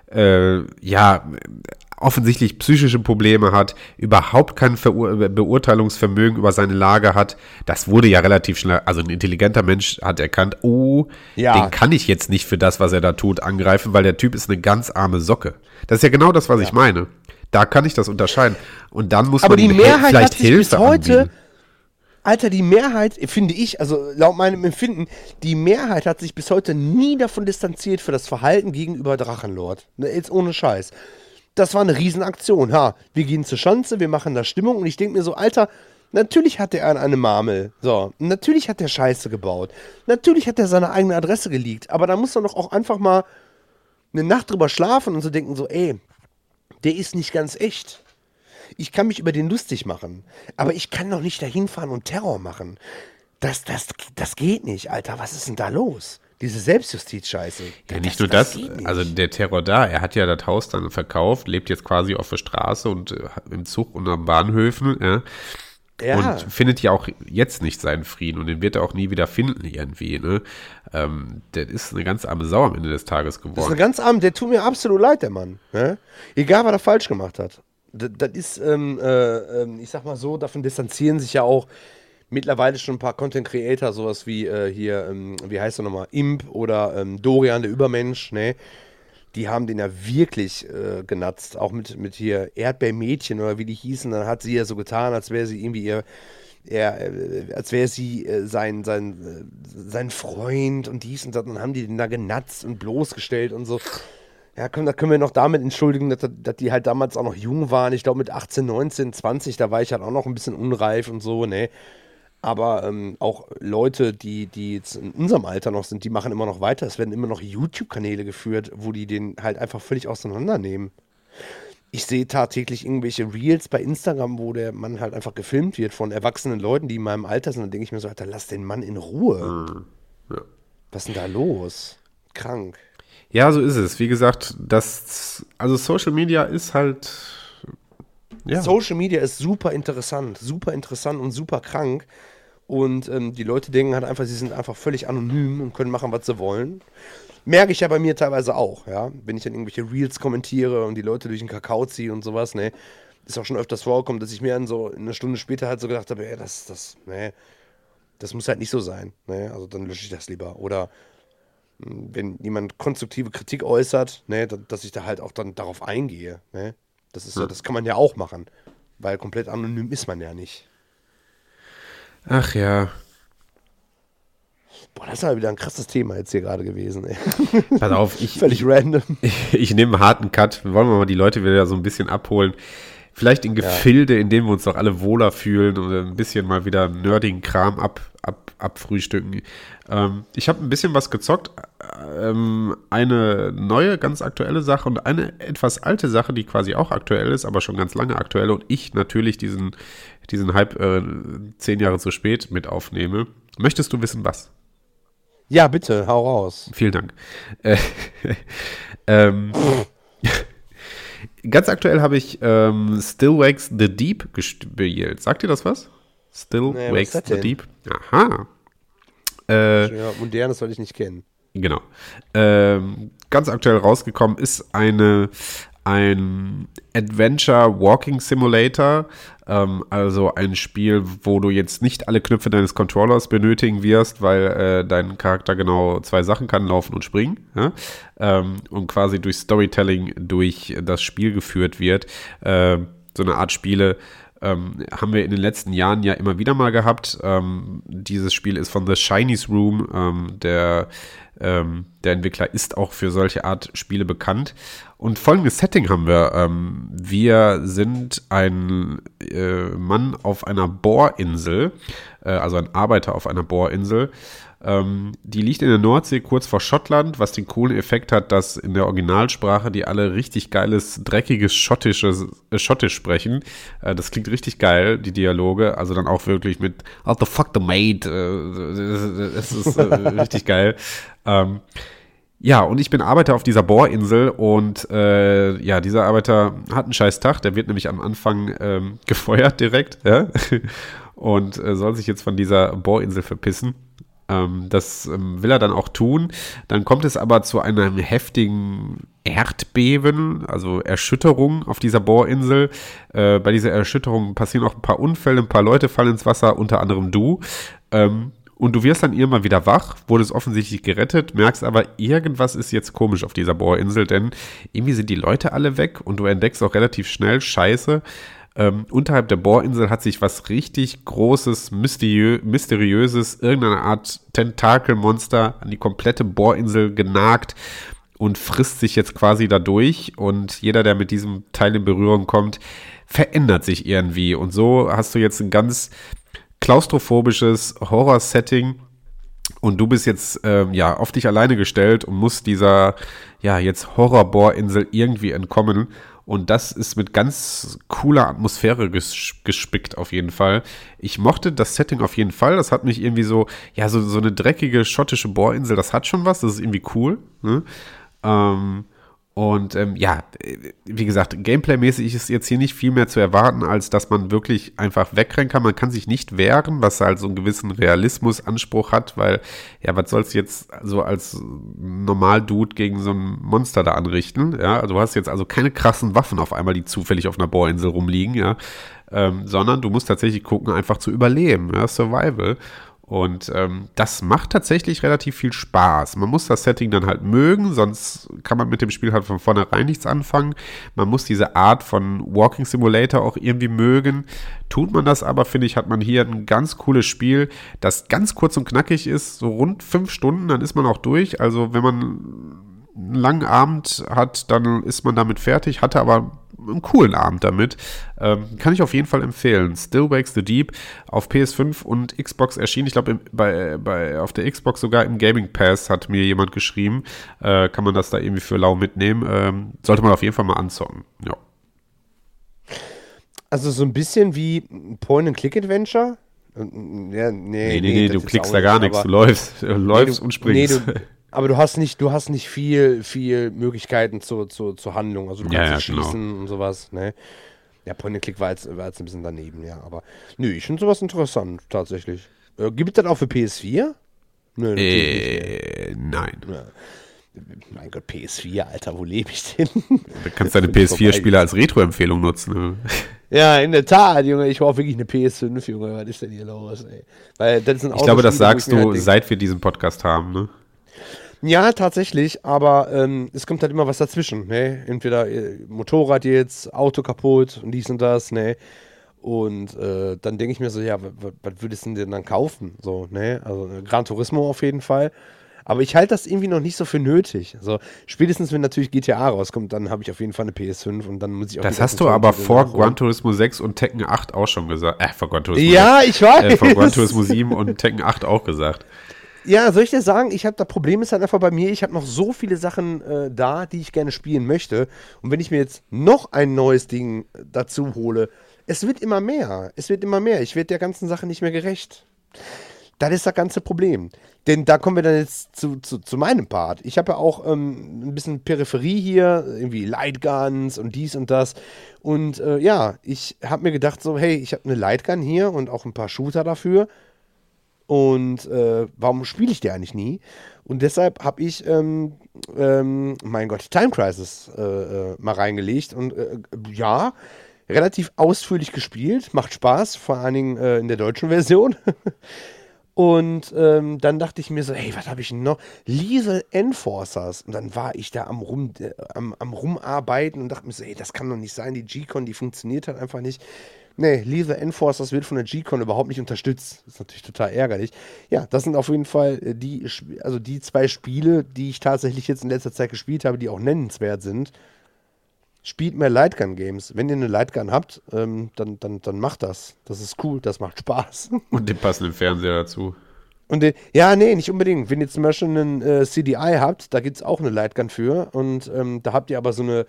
äh, ja offensichtlich psychische Probleme hat, überhaupt kein Verur- Beurteilungsvermögen über seine Lage hat. Das wurde ja relativ schnell, also ein intelligenter Mensch hat erkannt, oh, Ja. den kann ich jetzt nicht für das, was er da tut, angreifen, weil der Typ ist eine ganz arme Socke. Das ist ja genau das, was ich meine. Da kann ich das unterscheiden. Und dann muss Aber man die ihm Mehrheit vielleicht hat sich Hilfe bis heute, anbieten. Alter, die Mehrheit, finde ich, also laut meinem Empfinden, die Mehrheit hat sich bis heute nie davon distanziert für das Verhalten gegenüber Drachenlord. Ne, jetzt ohne Scheiß. Das war eine Riesenaktion. Ha, wir gehen zur Schanze, wir machen da Stimmung und ich denke mir so, Alter, natürlich hat der eine Marmel. So, natürlich hat der Scheiße gebaut. Natürlich hat er seine eigene Adresse geleakt. Aber da muss man doch auch einfach mal eine Nacht drüber schlafen und so denken so, ey, der ist nicht ganz echt. Ich kann mich über den lustig machen, aber ich kann doch nicht dahin fahren und Terror machen. Das, das, das geht nicht, Alter. Was ist denn da los? Diese Selbstjustiz-Scheiße. Ja, nicht nur das, geht nicht. also der Terror da, er hat ja das Haus dann verkauft, lebt jetzt quasi auf der Straße und äh, im Zug und am Bahnhöfen, ja. Ja. Und findet ja auch jetzt nicht seinen Frieden und den wird er auch nie wieder finden irgendwie, ne. Ähm, der ist eine ganz arme Sau am Ende des Tages Das ist geworden. eine ganz arme, der tut mir absolut leid, der Mann. Ne? Egal, was er falsch gemacht hat. Das, das ist, ähm, äh, ähm, ich sag mal so, davon distanzieren sich ja auch mittlerweile schon ein paar Content Creator, sowas wie äh, hier, ähm, wie heißt er nochmal, Imp oder ähm, Dorian, der Übermensch, ne? Die haben den ja wirklich äh, genatzt, auch mit, mit hier Erdbeermädchen oder wie die hießen, dann hat sie ja so getan, als wäre sie irgendwie ihr, er, äh, als wäre sie äh, sein, sein, äh, sein Freund und dies und das, und dann haben die den da genatzt und bloßgestellt und so. Ja, komm, da können wir noch damit entschuldigen, dass, dass die halt damals auch noch jung waren. Ich glaube mit achtzehn, neunzehn, zwanzig, da war ich halt auch noch ein bisschen unreif und so, ne? Aber ähm, auch Leute, die, die jetzt in unserem Alter noch sind, die machen immer noch weiter. Es werden immer noch YouTube-Kanäle geführt, wo die den halt einfach völlig auseinandernehmen. Ich sehe tagtäglich irgendwelche Reels bei Instagram, wo der Mann halt einfach gefilmt wird von erwachsenen Leuten, die in meinem Alter sind. Dann denke ich mir so, Alter, lass den Mann in Ruhe. Ja. Was ist denn da los? Krank. Ja, so ist es. Wie gesagt, das, also Social Media ist halt, ja. Social Media ist super interessant, super interessant und super krank. Und ähm, die Leute denken halt einfach, sie sind einfach völlig anonym und können machen, was sie wollen. Merke ich ja bei mir teilweise auch, ja. Wenn ich dann irgendwelche Reels kommentiere und die Leute durch den Kakao ziehe und sowas, ne. Ist auch schon öfters vorgekommen, dass ich mir dann so eine Stunde später halt so gedacht habe, ey, das, das, ne, das muss halt nicht so sein, ne. Also dann lösche ich das lieber. Oder mh, wenn jemand konstruktive Kritik äußert, ne, da, dass ich da halt auch dann darauf eingehe, ne. Das ist ja, das kann man ja auch machen, weil komplett anonym ist man ja nicht. Ach ja. Boah, das ist aber wieder ein krasses Thema jetzt hier gerade gewesen, ey. Pass auf, ich, Völlig random. ich, ich nehme einen harten Cut. Wollen wir mal die Leute wieder so ein bisschen abholen. Vielleicht in Gefilde, in denen wir uns doch alle wohler fühlen und ein bisschen mal wieder nerdigen Kram ab, ab, abfrühstücken. Ähm, ich habe ein bisschen was gezockt. Ähm, eine neue, ganz aktuelle Sache und eine etwas alte Sache, die quasi auch aktuell ist, aber schon ganz lange aktuell und ich natürlich diesen, diesen Hype äh, zehn Jahre zu spät mit aufnehme. Möchtest du wissen, was? Ja, bitte, hau raus. Vielen Dank. Äh, ähm, ganz aktuell habe ich ähm, Still Wakes the Deep gespielt. Sagt ihr das was? Still Nee, was Wakes ist das the denn? Deep. Aha. Äh, Ja, modernes soll ich nicht kennen. genau. Ähm, ganz aktuell rausgekommen ist, eine ein Adventure Walking Simulator, ähm, also ein Spiel, wo du jetzt nicht alle Knöpfe deines Controllers benötigen wirst, weil äh, dein Charakter genau zwei Sachen kann, laufen und springen, ja? ähm, und quasi durch Storytelling durch das Spiel geführt wird. Äh, so eine Art Spiele ähm, haben wir in den letzten Jahren ja immer wieder mal gehabt. Ähm, dieses Spiel ist von The Chinese Room, ähm, der Ähm, der Entwickler ist auch für solche Art Spiele bekannt. Und folgendes Setting haben wir. Ähm, wir sind ein äh, Mann auf einer Bohrinsel, äh, also ein Arbeiter auf einer Bohrinsel. Ähm, die liegt in der Nordsee kurz vor Schottland, was den coolen Effekt hat, dass in der Originalsprache die alle richtig geiles, dreckiges Schottisches, äh, Schottisch sprechen. Äh, das klingt richtig geil, die Dialoge. Also dann auch wirklich mit "What the fuck the mate?" Äh, das ist äh, richtig geil. Ähm, ja, und ich bin Arbeiter auf dieser Bohrinsel und äh, ja, dieser Arbeiter hat einen scheiß Tag, der wird nämlich am Anfang ähm, gefeuert direkt, ja? und äh, soll sich jetzt von dieser Bohrinsel verpissen. Ähm, das ähm, will er dann auch tun. Dann kommt es aber zu einem heftigen Erdbeben, also Erschütterung auf dieser Bohrinsel. Äh, bei dieser Erschütterung passieren auch ein paar Unfälle, ein paar Leute fallen ins Wasser, unter anderem du. Ähm, Und du wirst dann irgendwann wieder wach, wurdest offensichtlich gerettet, merkst aber, irgendwas ist jetzt komisch auf dieser Bohrinsel, denn irgendwie sind die Leute alle weg und du entdeckst auch relativ schnell, scheiße, ähm, unterhalb der Bohrinsel hat sich was richtig Großes, mysteriö- mysteriöses, irgendeine Art Tentakelmonster an die komplette Bohrinsel genagt und frisst sich jetzt quasi dadurch und jeder, der mit diesem Teil in Berührung kommt, verändert sich irgendwie und so hast du jetzt ein ganz klaustrophobisches Horror-Setting und du bist jetzt ähm, ja auf dich alleine gestellt und musst dieser ja jetzt Horror-Bohrinsel irgendwie entkommen und das ist mit ganz cooler Atmosphäre ges- gespickt auf jeden Fall. Ich mochte das Setting auf jeden Fall, das hat mich irgendwie so, ja so, so eine dreckige schottische Bohrinsel, das hat schon was, das ist irgendwie cool, ne? Ähm, Und ähm, ja, wie gesagt, Gameplay-mäßig ist jetzt hier nicht viel mehr zu erwarten, als dass man wirklich einfach wegrennen kann. Man kann sich nicht wehren, was halt so einen gewissen Realismusanspruch hat, weil, ja, was sollst du jetzt so als Normal-Dude gegen so ein Monster da anrichten? Ja, also du hast jetzt also keine krassen Waffen auf einmal, die zufällig auf einer Bohrinsel rumliegen, ja, ähm, sondern du musst tatsächlich gucken, einfach zu überleben, ja, Survival. Und ähm, das macht tatsächlich relativ viel Spaß. Man muss das Setting dann halt mögen, sonst kann man mit dem Spiel halt von vornherein nichts anfangen. Man muss diese Art von Walking Simulator auch irgendwie mögen. Tut man das aber, finde ich, hat man hier ein ganz cooles Spiel, das ganz kurz und knackig ist, so rund fünf Stunden, dann ist man auch durch. Also wenn man einen langen Abend hat, dann ist man damit fertig, hatte aber einen coolen Abend damit. Ähm, kann ich auf jeden Fall empfehlen. Still Wakes the Deep auf P S fünf und Xbox erschienen. Ich glaube, bei, bei, auf der Xbox sogar im Gaming Pass hat mir jemand geschrieben. Äh, kann man das da irgendwie für lau mitnehmen. Ähm, sollte man auf jeden Fall mal anzocken. Ja. Also so ein bisschen wie Point-and-Click-Adventure? Ja, nee, nee, nee, nee du klickst da gar nicht, nichts. Du läufst, du läufst nee, du, und springst. Nee, du, aber du hast nicht, du hast nicht viel, viel Möglichkeiten zur, zur, zur Handlung. Also du kannst ja, ja, schießen genau. und sowas. Ne? Ja, Point-and-Click war jetzt, war jetzt ein bisschen daneben, ja. Aber nö, ich finde sowas interessant, tatsächlich. Äh, gibt es das auch für P S vier? Nö, äh, nein. Ja. Mein Gott, P S vier, Alter, wo lebe ich denn? Du kannst deine P S vier-Spiele als Retro-Empfehlung nutzen. Ne? Ja, in der Tat, Junge. Ich brauche wirklich eine P S fünf, Junge. Was ist denn hier los, ey? Weil das sind ich glaube, das sagst du, halt seit wir diesen Podcast haben, ne? Ja, tatsächlich, aber ähm, es kommt halt immer was dazwischen, ne? Entweder äh, Motorrad jetzt, Auto kaputt und dies und das, ne? Und äh, dann denke ich mir so, ja, was würdest du denn dann kaufen? So, ne? Also äh, Gran Turismo auf jeden Fall. Aber ich halte das irgendwie noch nicht so für nötig. Also spätestens, wenn natürlich G T A rauskommt, dann habe ich auf jeden Fall eine P S fünf und dann muss ich auch. Das hast du aber vor Gran Turismo sechs und Tekken acht auch schon gesagt. Äh, vor Gran Turismo Ja, ich weiß. Äh, vor Gran Turismo sieben und Tekken acht auch gesagt. Ja, soll ich dir sagen, ich habe das Problem ist halt einfach bei mir, ich habe noch so viele Sachen äh, da, die ich gerne spielen möchte. Und wenn ich mir jetzt noch ein neues Ding dazu hole, es wird immer mehr. Es wird immer mehr. Ich werde der ganzen Sache nicht mehr gerecht. Das ist das ganze Problem. Denn da kommen wir dann jetzt zu, zu, zu meinem Part. Ich habe ja auch ähm, ein bisschen Peripherie hier, irgendwie Lightguns und dies und das. Und äh, ja, ich habe mir gedacht so, hey, ich habe eine Lightgun hier und auch ein paar Shooter dafür. Und äh, warum spiele ich die eigentlich nie? Und deshalb habe ich, ähm, ähm, mein Gott, Time Crisis äh, äh, mal reingelegt. Und äh, ja, relativ ausführlich gespielt. Macht Spaß, vor allen Dingen äh, in der deutschen Version. Und ähm, dann dachte ich mir so, hey, was habe ich denn noch? Lethal Enforcers. Und dann war ich da am, Rum, äh, am, am Rumarbeiten und dachte mir so, ey, das kann doch nicht sein. Die G-Con, die funktioniert halt einfach nicht. Nee, Lethal Enforcers wird von der G-Con überhaupt nicht unterstützt. Das ist natürlich total ärgerlich. Ja, das sind auf jeden Fall die, also die zwei Spiele, die ich tatsächlich jetzt in letzter Zeit gespielt habe, die auch nennenswert sind. Spielt mehr Lightgun-Games. Wenn ihr eine Lightgun habt, ähm, dann, dann, dann macht das. Das ist cool, das macht Spaß. Und den passenden Fernseher dazu. Und den, ja, nee, nicht unbedingt. Wenn ihr zum Beispiel einen äh, C D I habt, da gibt es auch eine Lightgun für. Und ähm, da habt ihr aber so eine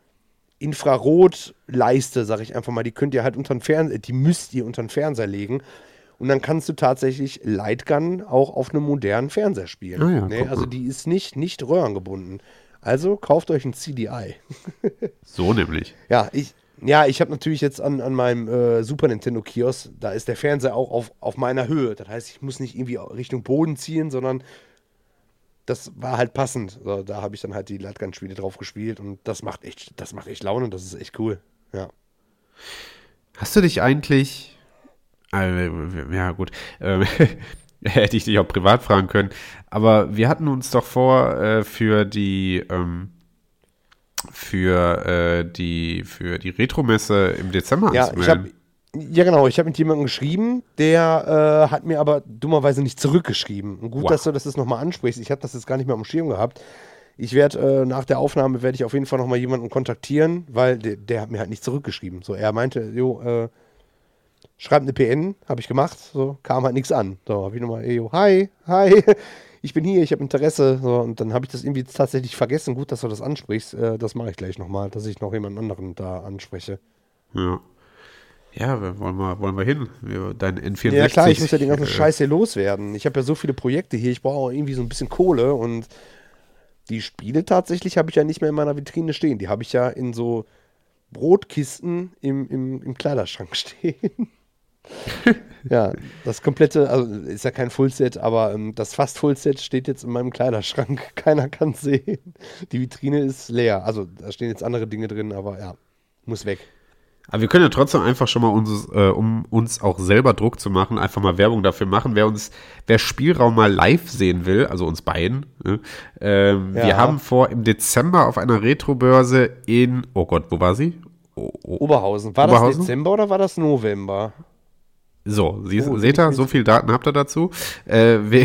Infrarotleiste, sag ich einfach mal, die könnt ihr halt unter den Fernseher, die müsst ihr unter den Fernseher legen. Und dann kannst du tatsächlich Lightgun auch auf einem modernen Fernseher spielen. Ah ja, nee, also die ist nicht, nicht röhrengebunden. Also kauft euch ein C D I. So nämlich. Ja, ich, ja, ich habe natürlich jetzt an, an meinem äh, Super Nintendo Kiosk, da ist der Fernseher auch auf, auf meiner Höhe. Das heißt, ich muss nicht irgendwie Richtung Boden ziehen, sondern das war halt passend. So, da habe ich dann halt die Lightgun-Spiele drauf gespielt und das macht echt, das macht echt Laune, das ist echt cool. Ja. Hast du dich eigentlich, äh, ja gut, äh, hätte ich dich auch privat fragen können, aber wir hatten uns doch vor, äh, für die, ähm, für äh, die, für die Retromesse im Dezember Ja, ich habe Ja, genau. Ich habe mit jemandem geschrieben, der äh, hat mir aber dummerweise nicht zurückgeschrieben. Und gut, Wow. dass du das jetzt nochmal ansprichst. Ich habe das jetzt gar nicht mehr am Schirm gehabt. Ich werde äh, nach der Aufnahme werde ich auf jeden Fall nochmal jemanden kontaktieren, weil der, der hat mir halt nicht zurückgeschrieben. So, er meinte, jo, äh, schreib eine P N, habe ich gemacht. So, kam halt nichts an. So, habe ich nochmal, ey, jo, hi, hi, ich bin hier, ich habe Interesse. So, und dann habe ich das irgendwie tatsächlich vergessen. Gut, dass du das ansprichst. Äh, das mache ich gleich nochmal, dass ich noch jemand anderen da anspreche. Ja. Ja, wir wollen wir, wollen wir hin. Wir, dein N vierundsechzig. Ja klar, ich muss ja den ganzen äh, Scheiß hier loswerden. Ich habe ja so viele Projekte hier, ich brauche auch irgendwie so ein bisschen Kohle und die Spiele tatsächlich habe ich ja nicht mehr in meiner Vitrine stehen. Die habe ich ja in so Brotkisten im, im, im Kleiderschrank stehen. Ja, das komplette, also ist ja kein Fullset, aber ähm, das fast Fullset steht jetzt in meinem Kleiderschrank. Keiner kann es sehen. Die Vitrine ist leer. Also da stehen jetzt andere Dinge drin, aber ja, muss weg. Aber wir können ja trotzdem einfach schon mal, uns, äh, um uns auch selber Druck zu machen, einfach mal Werbung dafür machen. Wer uns, wer Spielraum mal live sehen will, also uns beiden, ne, ähm, Ja. wir haben vor, im Dezember auf einer Retrobörse in, oh Gott, wo war sie? Oh, oh. Oberhausen. War Oberhausen? das Dezember oder war das November? So, sie, Oh, seht ihr, ich- so viel Daten habt ihr dazu. Äh, wir,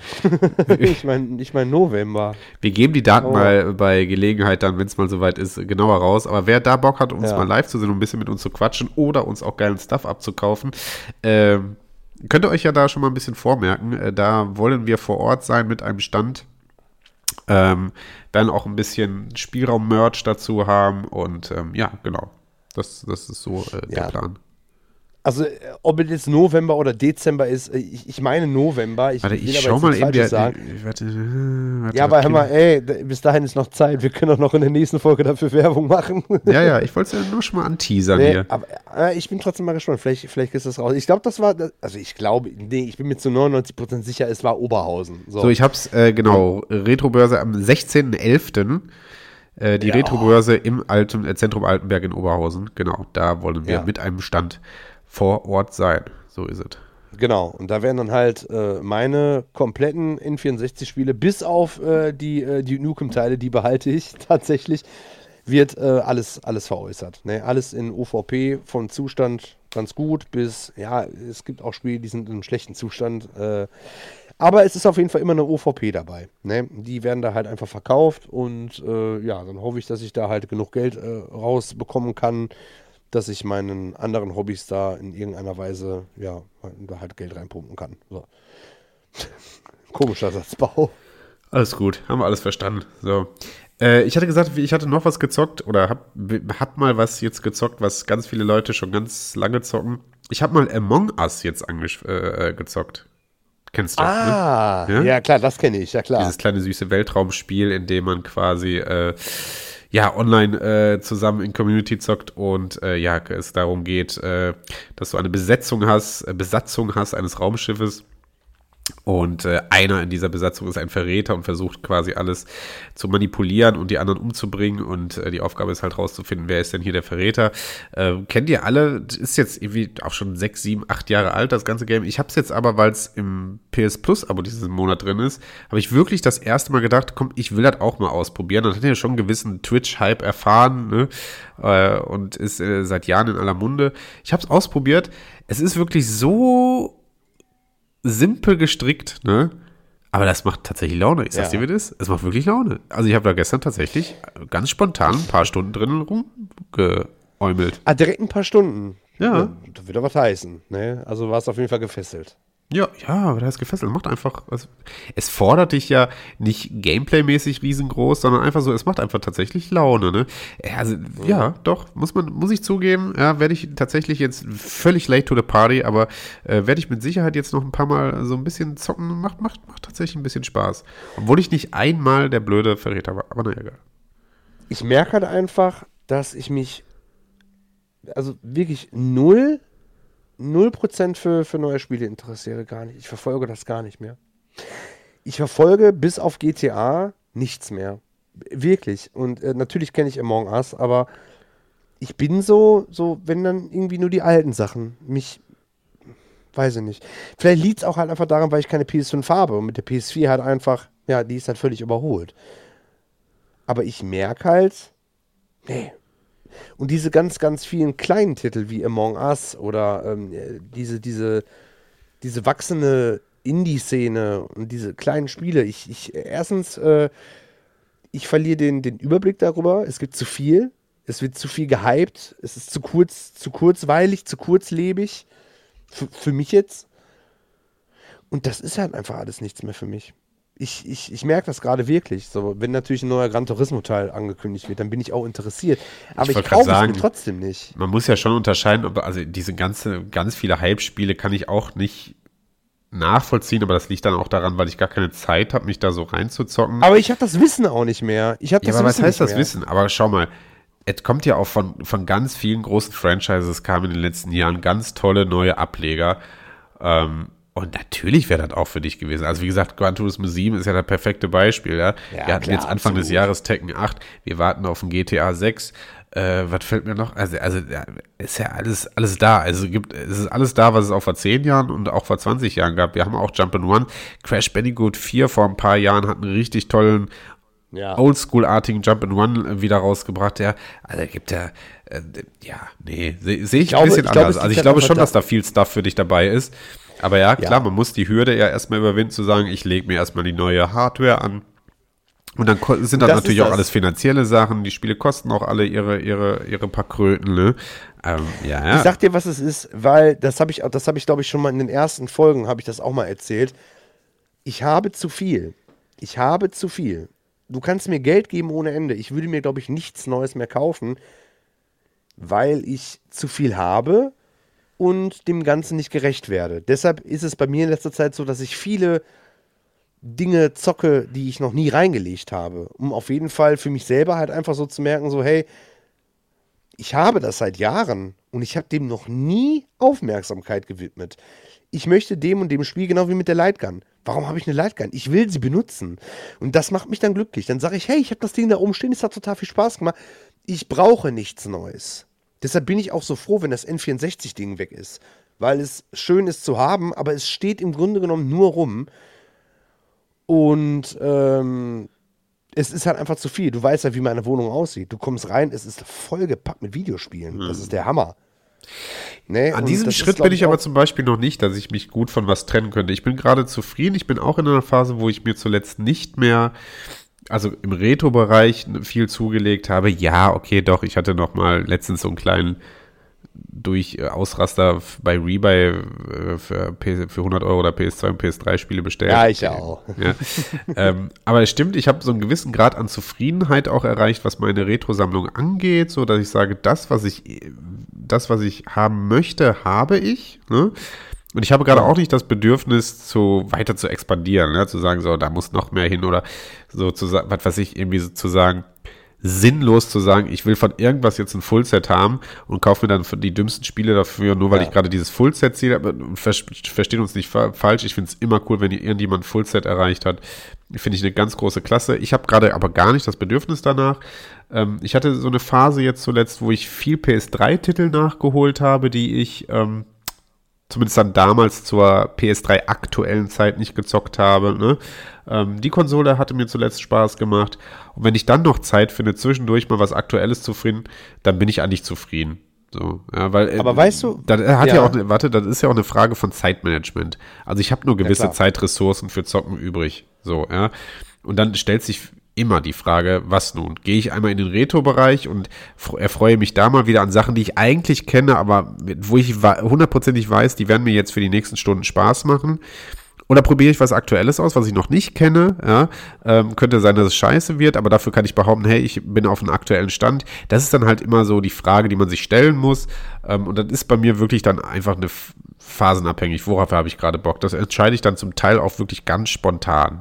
ich meine ich mein November. wir geben die Daten Oh. mal bei Gelegenheit dann, wenn es mal soweit ist, genauer raus. Aber wer da Bock hat, uns Ja. mal live zu sehen und ein bisschen mit uns zu quatschen oder uns auch geilen Stuff abzukaufen, ähm, könnt ihr euch ja da schon mal ein bisschen vormerken. Äh, da wollen wir vor Ort sein mit einem Stand. Ähm, werden auch ein bisschen Spielraum-Merch dazu haben und ähm, ja, genau. Das, das ist so äh, der Ja. Plan. Also, äh, ob es jetzt November oder Dezember ist, äh, ich, ich meine November. Ich Warte, will ich aber schau jetzt mal nichts eben. Falsches Der, sagen. äh, warte, äh, warte, Ja, aber hör okay. mal, ey, d- bis dahin ist noch Zeit. Wir können auch noch in der nächsten Folge dafür Werbung machen. Ja, ja, ich wollte es ja nur schon mal anteasern Nee, hier. aber äh, ich bin trotzdem mal gespannt. Vielleicht, vielleicht ist das raus. Ich glaube, das war, das- also ich glaube, nee, ich bin mir zu neunundneunzig Prozent sicher, es war Oberhausen. So, So, ich hab's, äh, genau, Retrobörse am sechzehnten elften Äh, die Ja. Retrobörse im Alten, äh, Zentrum Altenberg in Oberhausen. Genau, da wollen wir Ja. mit einem Stand vor Ort sein. So ist es. Genau, und da werden dann halt äh, meine kompletten N vierundsechzig-Spiele, bis auf äh, die, äh, die Nukem-Teile, die behalte ich tatsächlich, wird äh, alles, alles veräußert. Ne? Alles in O V P von Zustand ganz gut bis, ja, es gibt auch Spiele, die sind in einem schlechten Zustand. Äh, aber es ist auf jeden Fall immer eine O V P dabei. Ne? Die werden da halt einfach verkauft und äh, ja, dann hoffe ich, dass ich da halt genug Geld äh, rausbekommen kann, dass ich meinen anderen Hobbys da in irgendeiner Weise, ja, da halt Geld reinpumpen kann. So. Komischer Satzbau. Alles gut, haben wir alles verstanden. So. Äh, ich hatte gesagt, ich hatte noch was gezockt oder hab, hab mal was jetzt gezockt, was ganz viele Leute schon ganz lange zocken. Ich habe mal Among Us jetzt angesch äh, gezockt. Kennst du? Ne? Ah, Ja? ja? klar, das kenne ich, ja klar. Dieses kleine süße Weltraumspiel, in dem man quasi äh, ja online äh, zusammen in Community zockt und äh, ja, es darum geht, äh, dass du eine Besetzung hast, äh, Besatzung hast eines Raumschiffes Und äh, einer in dieser Besatzung ist ein Verräter und versucht quasi alles zu manipulieren und die anderen umzubringen. Und äh, die Aufgabe ist halt rauszufinden, wer ist denn hier der Verräter. Äh, kennt ihr alle, das ist jetzt irgendwie auch schon sechs, sieben, acht Jahre alt, das ganze Game. Ich habe es jetzt aber, weil es im P S Plus-Abo diesen Monat drin ist, habe ich wirklich das erste Mal gedacht, komm, ich will das auch mal ausprobieren. Dann hat er ja schon einen gewissen Twitch-Hype erfahren, ne? äh, und ist äh, seit Jahren in aller Munde. Ich habe es ausprobiert. Es ist wirklich so simpel gestrickt, ne? Aber das macht tatsächlich Laune. Ich sag's Ja. dir, wie das ist. Es macht wirklich Laune. Also ich habe da gestern tatsächlich ganz spontan ein paar Stunden drin rumgeäumelt. Ah, direkt ein paar Stunden. Ja. Das wird aber was heißen. Ne? Also war es auf jeden Fall gefesselt. Ja, ja, aber der ist gefesselt. Macht einfach, also, es fordert dich ja nicht Gameplay-mäßig riesengroß, sondern einfach so, es macht einfach tatsächlich Laune, ne? Ja, also, ja, doch, muss man, muss ich zugeben, ja, werde ich tatsächlich jetzt völlig late to the party, aber äh, werde ich mit Sicherheit jetzt noch ein paar Mal so ein bisschen zocken, macht, macht, macht tatsächlich ein bisschen Spaß. Obwohl ich nicht einmal der blöde Verräter war, aber naja, egal. Ich merke halt einfach, dass ich mich, also wirklich null, null Prozent für, für neue Spiele interessiere, gar nicht. Ich verfolge das gar nicht mehr. Ich verfolge bis auf G T A nichts mehr. Wirklich. Und äh, natürlich kenne ich Among Us, aber ich bin so, so, wenn dann irgendwie nur die alten Sachen mich, weiß ich nicht. Vielleicht liegt es auch halt einfach daran, weil ich keine P S fünf habe und mit der P S vier halt einfach, ja, die ist halt völlig überholt. Aber ich merke halt, nee. Und diese ganz, ganz vielen kleinen Titel wie Among Us oder ähm, diese, diese, diese wachsende Indie-Szene und diese kleinen Spiele, ich, ich erstens, äh, ich verliere den, den Überblick darüber, es gibt zu viel, es wird zu viel gehypt, es ist zu kurz, zu kurzweilig, zu kurzlebig, für, für mich jetzt. Und das ist halt einfach alles nichts mehr für mich. Ich, ich, ich merke das gerade wirklich. So, wenn natürlich ein neuer Gran Turismo-Teil angekündigt wird, dann bin ich auch interessiert. Aber ich, ich kaufe es mir trotzdem nicht. Man muss ja schon unterscheiden, ob, also diese ganze, ganz viele Hype-Spiele kann ich auch nicht nachvollziehen, aber das liegt dann auch daran, weil ich gar keine Zeit habe, mich da so reinzuzocken. Aber ich habe das Wissen auch nicht mehr. Ich habe das ja, aber Wissen was heißt das mehr. Wissen? Aber schau mal, es kommt ja auch von, von ganz vielen großen Franchises, kamen in den letzten Jahren ganz tolle neue Ableger. Ähm, Und natürlich wäre das auch für dich gewesen. Also wie gesagt, Gran Turismo sieben ist ja das perfekte Beispiel. Ja? Ja, wir hatten klar, jetzt Anfang absolut. des Jahres Tekken acht, wir warten auf ein G T A sechs. Äh, was fällt mir noch? Also, also ja, ist ja alles, alles da. Also gibt, es ist alles da, was es auch vor zehn Jahren und auch vor zwanzig Jahren gab. Wir haben auch Jump'n'One. Crash Bandicoot vier vor ein paar Jahren hat einen richtig tollen Ja. Oldschool-artigen Jump'n'One wieder rausgebracht. Ja, also gibt ja, äh, ja, nee, sehe seh ich, Ich glaube- ein bisschen ich glaube, anders. es Also ich liegt glaube einfach schon, da- dass da viel Stuff für dich dabei ist. Aber ja, klar, Ja. man muss die Hürde ja erstmal überwinden, zu sagen, ich lege mir erstmal die neue Hardware an. Und dann ko- sind das, Das natürlich ist auch das. alles finanzielle Sachen. Die Spiele kosten auch alle ihre, ihre, ihre paar Kröten, ne? Ähm, ja, ja. Ich sag dir, was es ist, weil das habe ich, auch- das habe ich, glaube ich, schon mal in den ersten Folgen habe ich das auch mal erzählt. Ich habe zu viel. Ich habe zu viel. Du kannst mir Geld geben ohne Ende. Ich würde mir, glaube ich, nichts Neues mehr kaufen, weil ich zu viel habe und dem Ganzen nicht gerecht werde. Deshalb ist es bei mir in letzter Zeit so, dass ich viele Dinge zocke, die ich noch nie reingelegt habe, um auf jeden Fall für mich selber halt einfach so zu merken, so hey, ich habe das seit Jahren und ich habe dem noch nie Aufmerksamkeit gewidmet. Ich möchte dem und dem Spiel genau wie mit der Lightgun. Warum habe ich eine Lightgun? Ich will sie benutzen. Und das macht mich dann glücklich. Dann sage ich, hey, ich habe das Ding da oben stehen, es hat total viel Spaß gemacht. Ich brauche nichts Neues. Deshalb bin ich auch so froh, wenn das N vierundsechzig-Ding weg ist. Weil es schön ist zu haben, aber es steht im Grunde genommen nur rum. Und ähm, es ist halt einfach zu viel. Du weißt ja, wie meine Wohnung aussieht. Du kommst rein, es ist vollgepackt mit Videospielen. Das ist der Hammer. Ne? An Und diesem das ist, Schritt glaub bin ich aber auch- zum Beispiel noch nicht, dass ich mich gut von was trennen könnte. Ich bin gerade zufrieden. Ich bin auch in einer Phase, wo ich mir zuletzt nicht mehr, also im Retro-Bereich viel zugelegt habe. Ja, okay, doch. Ich hatte noch mal letztens so einen kleinen durch äh, Ausraster f- bei Rebuy äh, für, P- für hundert Euro oder P S zwei und P S drei Spiele bestellt. Ja, ich ja auch. Ja. ähm, aber es stimmt, ich habe so einen gewissen Grad an Zufriedenheit auch erreicht, was meine Retro-Sammlung angeht, so dass ich sage, das, was ich, das, was ich haben möchte, habe ich. Ne? Und ich habe gerade auch nicht das Bedürfnis, zu, weiter zu expandieren, ne? Zu sagen, so, da muss noch mehr hin oder so zu sagen, was weiß ich, irgendwie so zu sagen, sinnlos zu sagen, ich will von irgendwas jetzt ein Fullset haben und kaufe mir dann die dümmsten Spiele dafür, nur weil ja. ich gerade dieses Fullset-Ziel habe. Verstehen uns nicht fa- falsch, ich finde es immer cool, wenn irgendjemand ein Fullset erreicht hat. Finde ich eine ganz große Klasse. Ich habe gerade aber gar nicht das Bedürfnis danach. Ähm, ich hatte so eine Phase jetzt zuletzt, wo ich viel P S drei Titel nachgeholt habe, die ich ähm, zumindest dann damals zur P S drei aktuellen Zeit nicht gezockt habe. Ne? Ähm, die Konsole hatte mir zuletzt Spaß gemacht. Und wenn ich dann noch Zeit finde, zwischendurch mal was Aktuelles zu finden, dann bin ich eigentlich zufrieden. So, ja, weil, Aber äh, weißt du, das hat ja, ja auch eine, warte, das ist ja auch eine Frage von Zeitmanagement. Also ich habe nur gewisse ja, Zeitressourcen für Zocken übrig. So, ja. Und dann stellt sich immer die Frage, was nun? Gehe ich einmal in den Retro-Bereich und erfreue mich da mal wieder an Sachen, die ich eigentlich kenne, aber wo ich hundertprozentig weiß, die werden mir jetzt für die nächsten Stunden Spaß machen. Oder probiere ich was Aktuelles aus, was ich noch nicht kenne. Ja? Ähm, könnte sein, dass es scheiße wird, aber dafür kann ich behaupten, hey, ich bin auf einem aktuellen Stand. Das ist dann halt immer so die Frage, die man sich stellen muss. Ähm, und das ist bei mir wirklich dann einfach eine F- phasenabhängig. Worauf habe ich gerade Bock? Das entscheide ich dann zum Teil auch wirklich ganz spontan.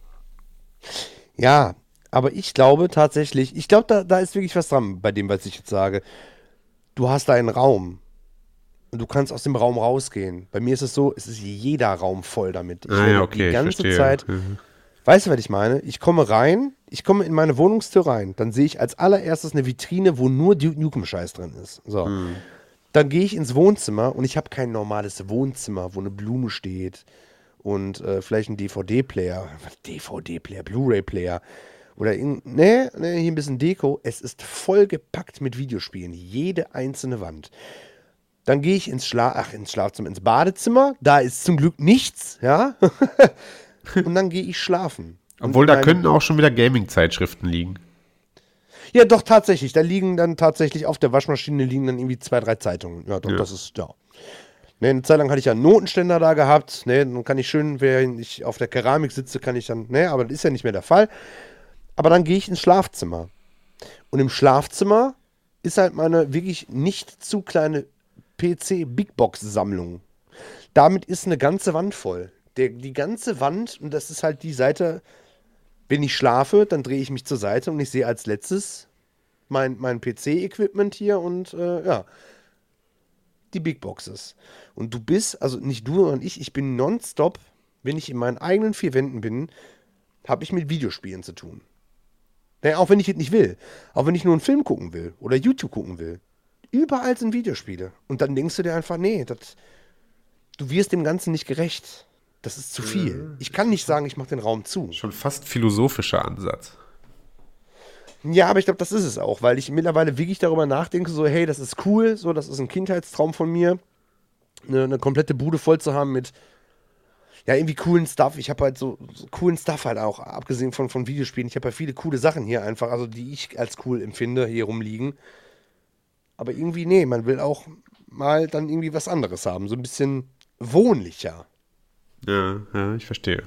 Ja, aber ich glaube tatsächlich, ich glaube, da, da ist wirklich was dran bei dem, was ich jetzt sage. Du hast da einen Raum. Und du kannst aus dem Raum rausgehen. Bei mir ist es so, es ist jeder Raum voll damit. Ich ah, ja, okay, die ganze ich verstehe. Zeit. Mhm. Weißt du, was ich meine? Ich komme rein, ich komme in meine Wohnungstür rein, dann sehe ich als allererstes eine Vitrine, wo nur Duke Nukem-Scheiß drin ist. So. Mhm. Dann gehe ich ins Wohnzimmer und ich habe kein normales Wohnzimmer, wo eine Blume steht und äh, vielleicht ein D V D-Player, D V D-Player, Blu-ray-Player oder in, ne, ne, hier ein bisschen Deko. Es ist vollgepackt mit Videospielen, jede einzelne Wand. Dann gehe ich ins, Schla- Ach, ins Schlafzimmer, ins Badezimmer. Da ist zum Glück nichts, ja. Und dann gehe ich schlafen. Obwohl, da könnten auch schon wieder Gaming-Zeitschriften liegen. Ja, doch, tatsächlich. Da liegen dann tatsächlich auf der Waschmaschine liegen dann irgendwie zwei, drei Zeitungen. Ja, doch, ja. Das ist, ja. Ne, eine Zeit lang hatte ich ja einen Notenständer da gehabt. Ne, dann kann ich schön, wenn ich auf der Keramik sitze, kann ich dann, ne, aber das ist ja nicht mehr der Fall. Aber dann gehe ich ins Schlafzimmer. Und im Schlafzimmer ist halt meine wirklich nicht zu kleine P C-Big-Box-Sammlung. Damit ist eine ganze Wand voll. Der, die ganze Wand, und das ist halt die Seite, wenn ich schlafe, dann drehe ich mich zur Seite und ich sehe als letztes mein, mein P C-Equipment hier und äh, ja, die Big Boxes. Und du bist, also nicht du und ich, ich bin nonstop, wenn ich in meinen eigenen vier Wänden bin, habe ich mit Videospielen zu tun. Naja, auch wenn ich es nicht will. Auch wenn ich nur einen Film gucken will oder YouTube gucken will. Überall sind Videospiele. Und dann denkst du dir einfach, nee, das, du wirst dem Ganzen nicht gerecht. Das ist zu viel. Ich kann nicht sagen, ich mache den Raum zu. Schon fast philosophischer Ansatz. Ja, aber ich glaube, das ist es auch, weil ich mittlerweile wirklich darüber nachdenke, so, hey, das ist cool, so, das ist ein Kindheitstraum von mir, eine, eine komplette Bude voll zu haben mit, ja, irgendwie coolen Stuff. Ich habe halt so, so coolen Stuff halt auch, abgesehen von, von Videospielen. Ich habe ja viele coole Sachen hier einfach, also die ich als cool empfinde, hier rumliegen. Aber irgendwie, nee, man will auch mal dann irgendwie was anderes haben. So ein bisschen wohnlicher. Ja, ja, ich verstehe.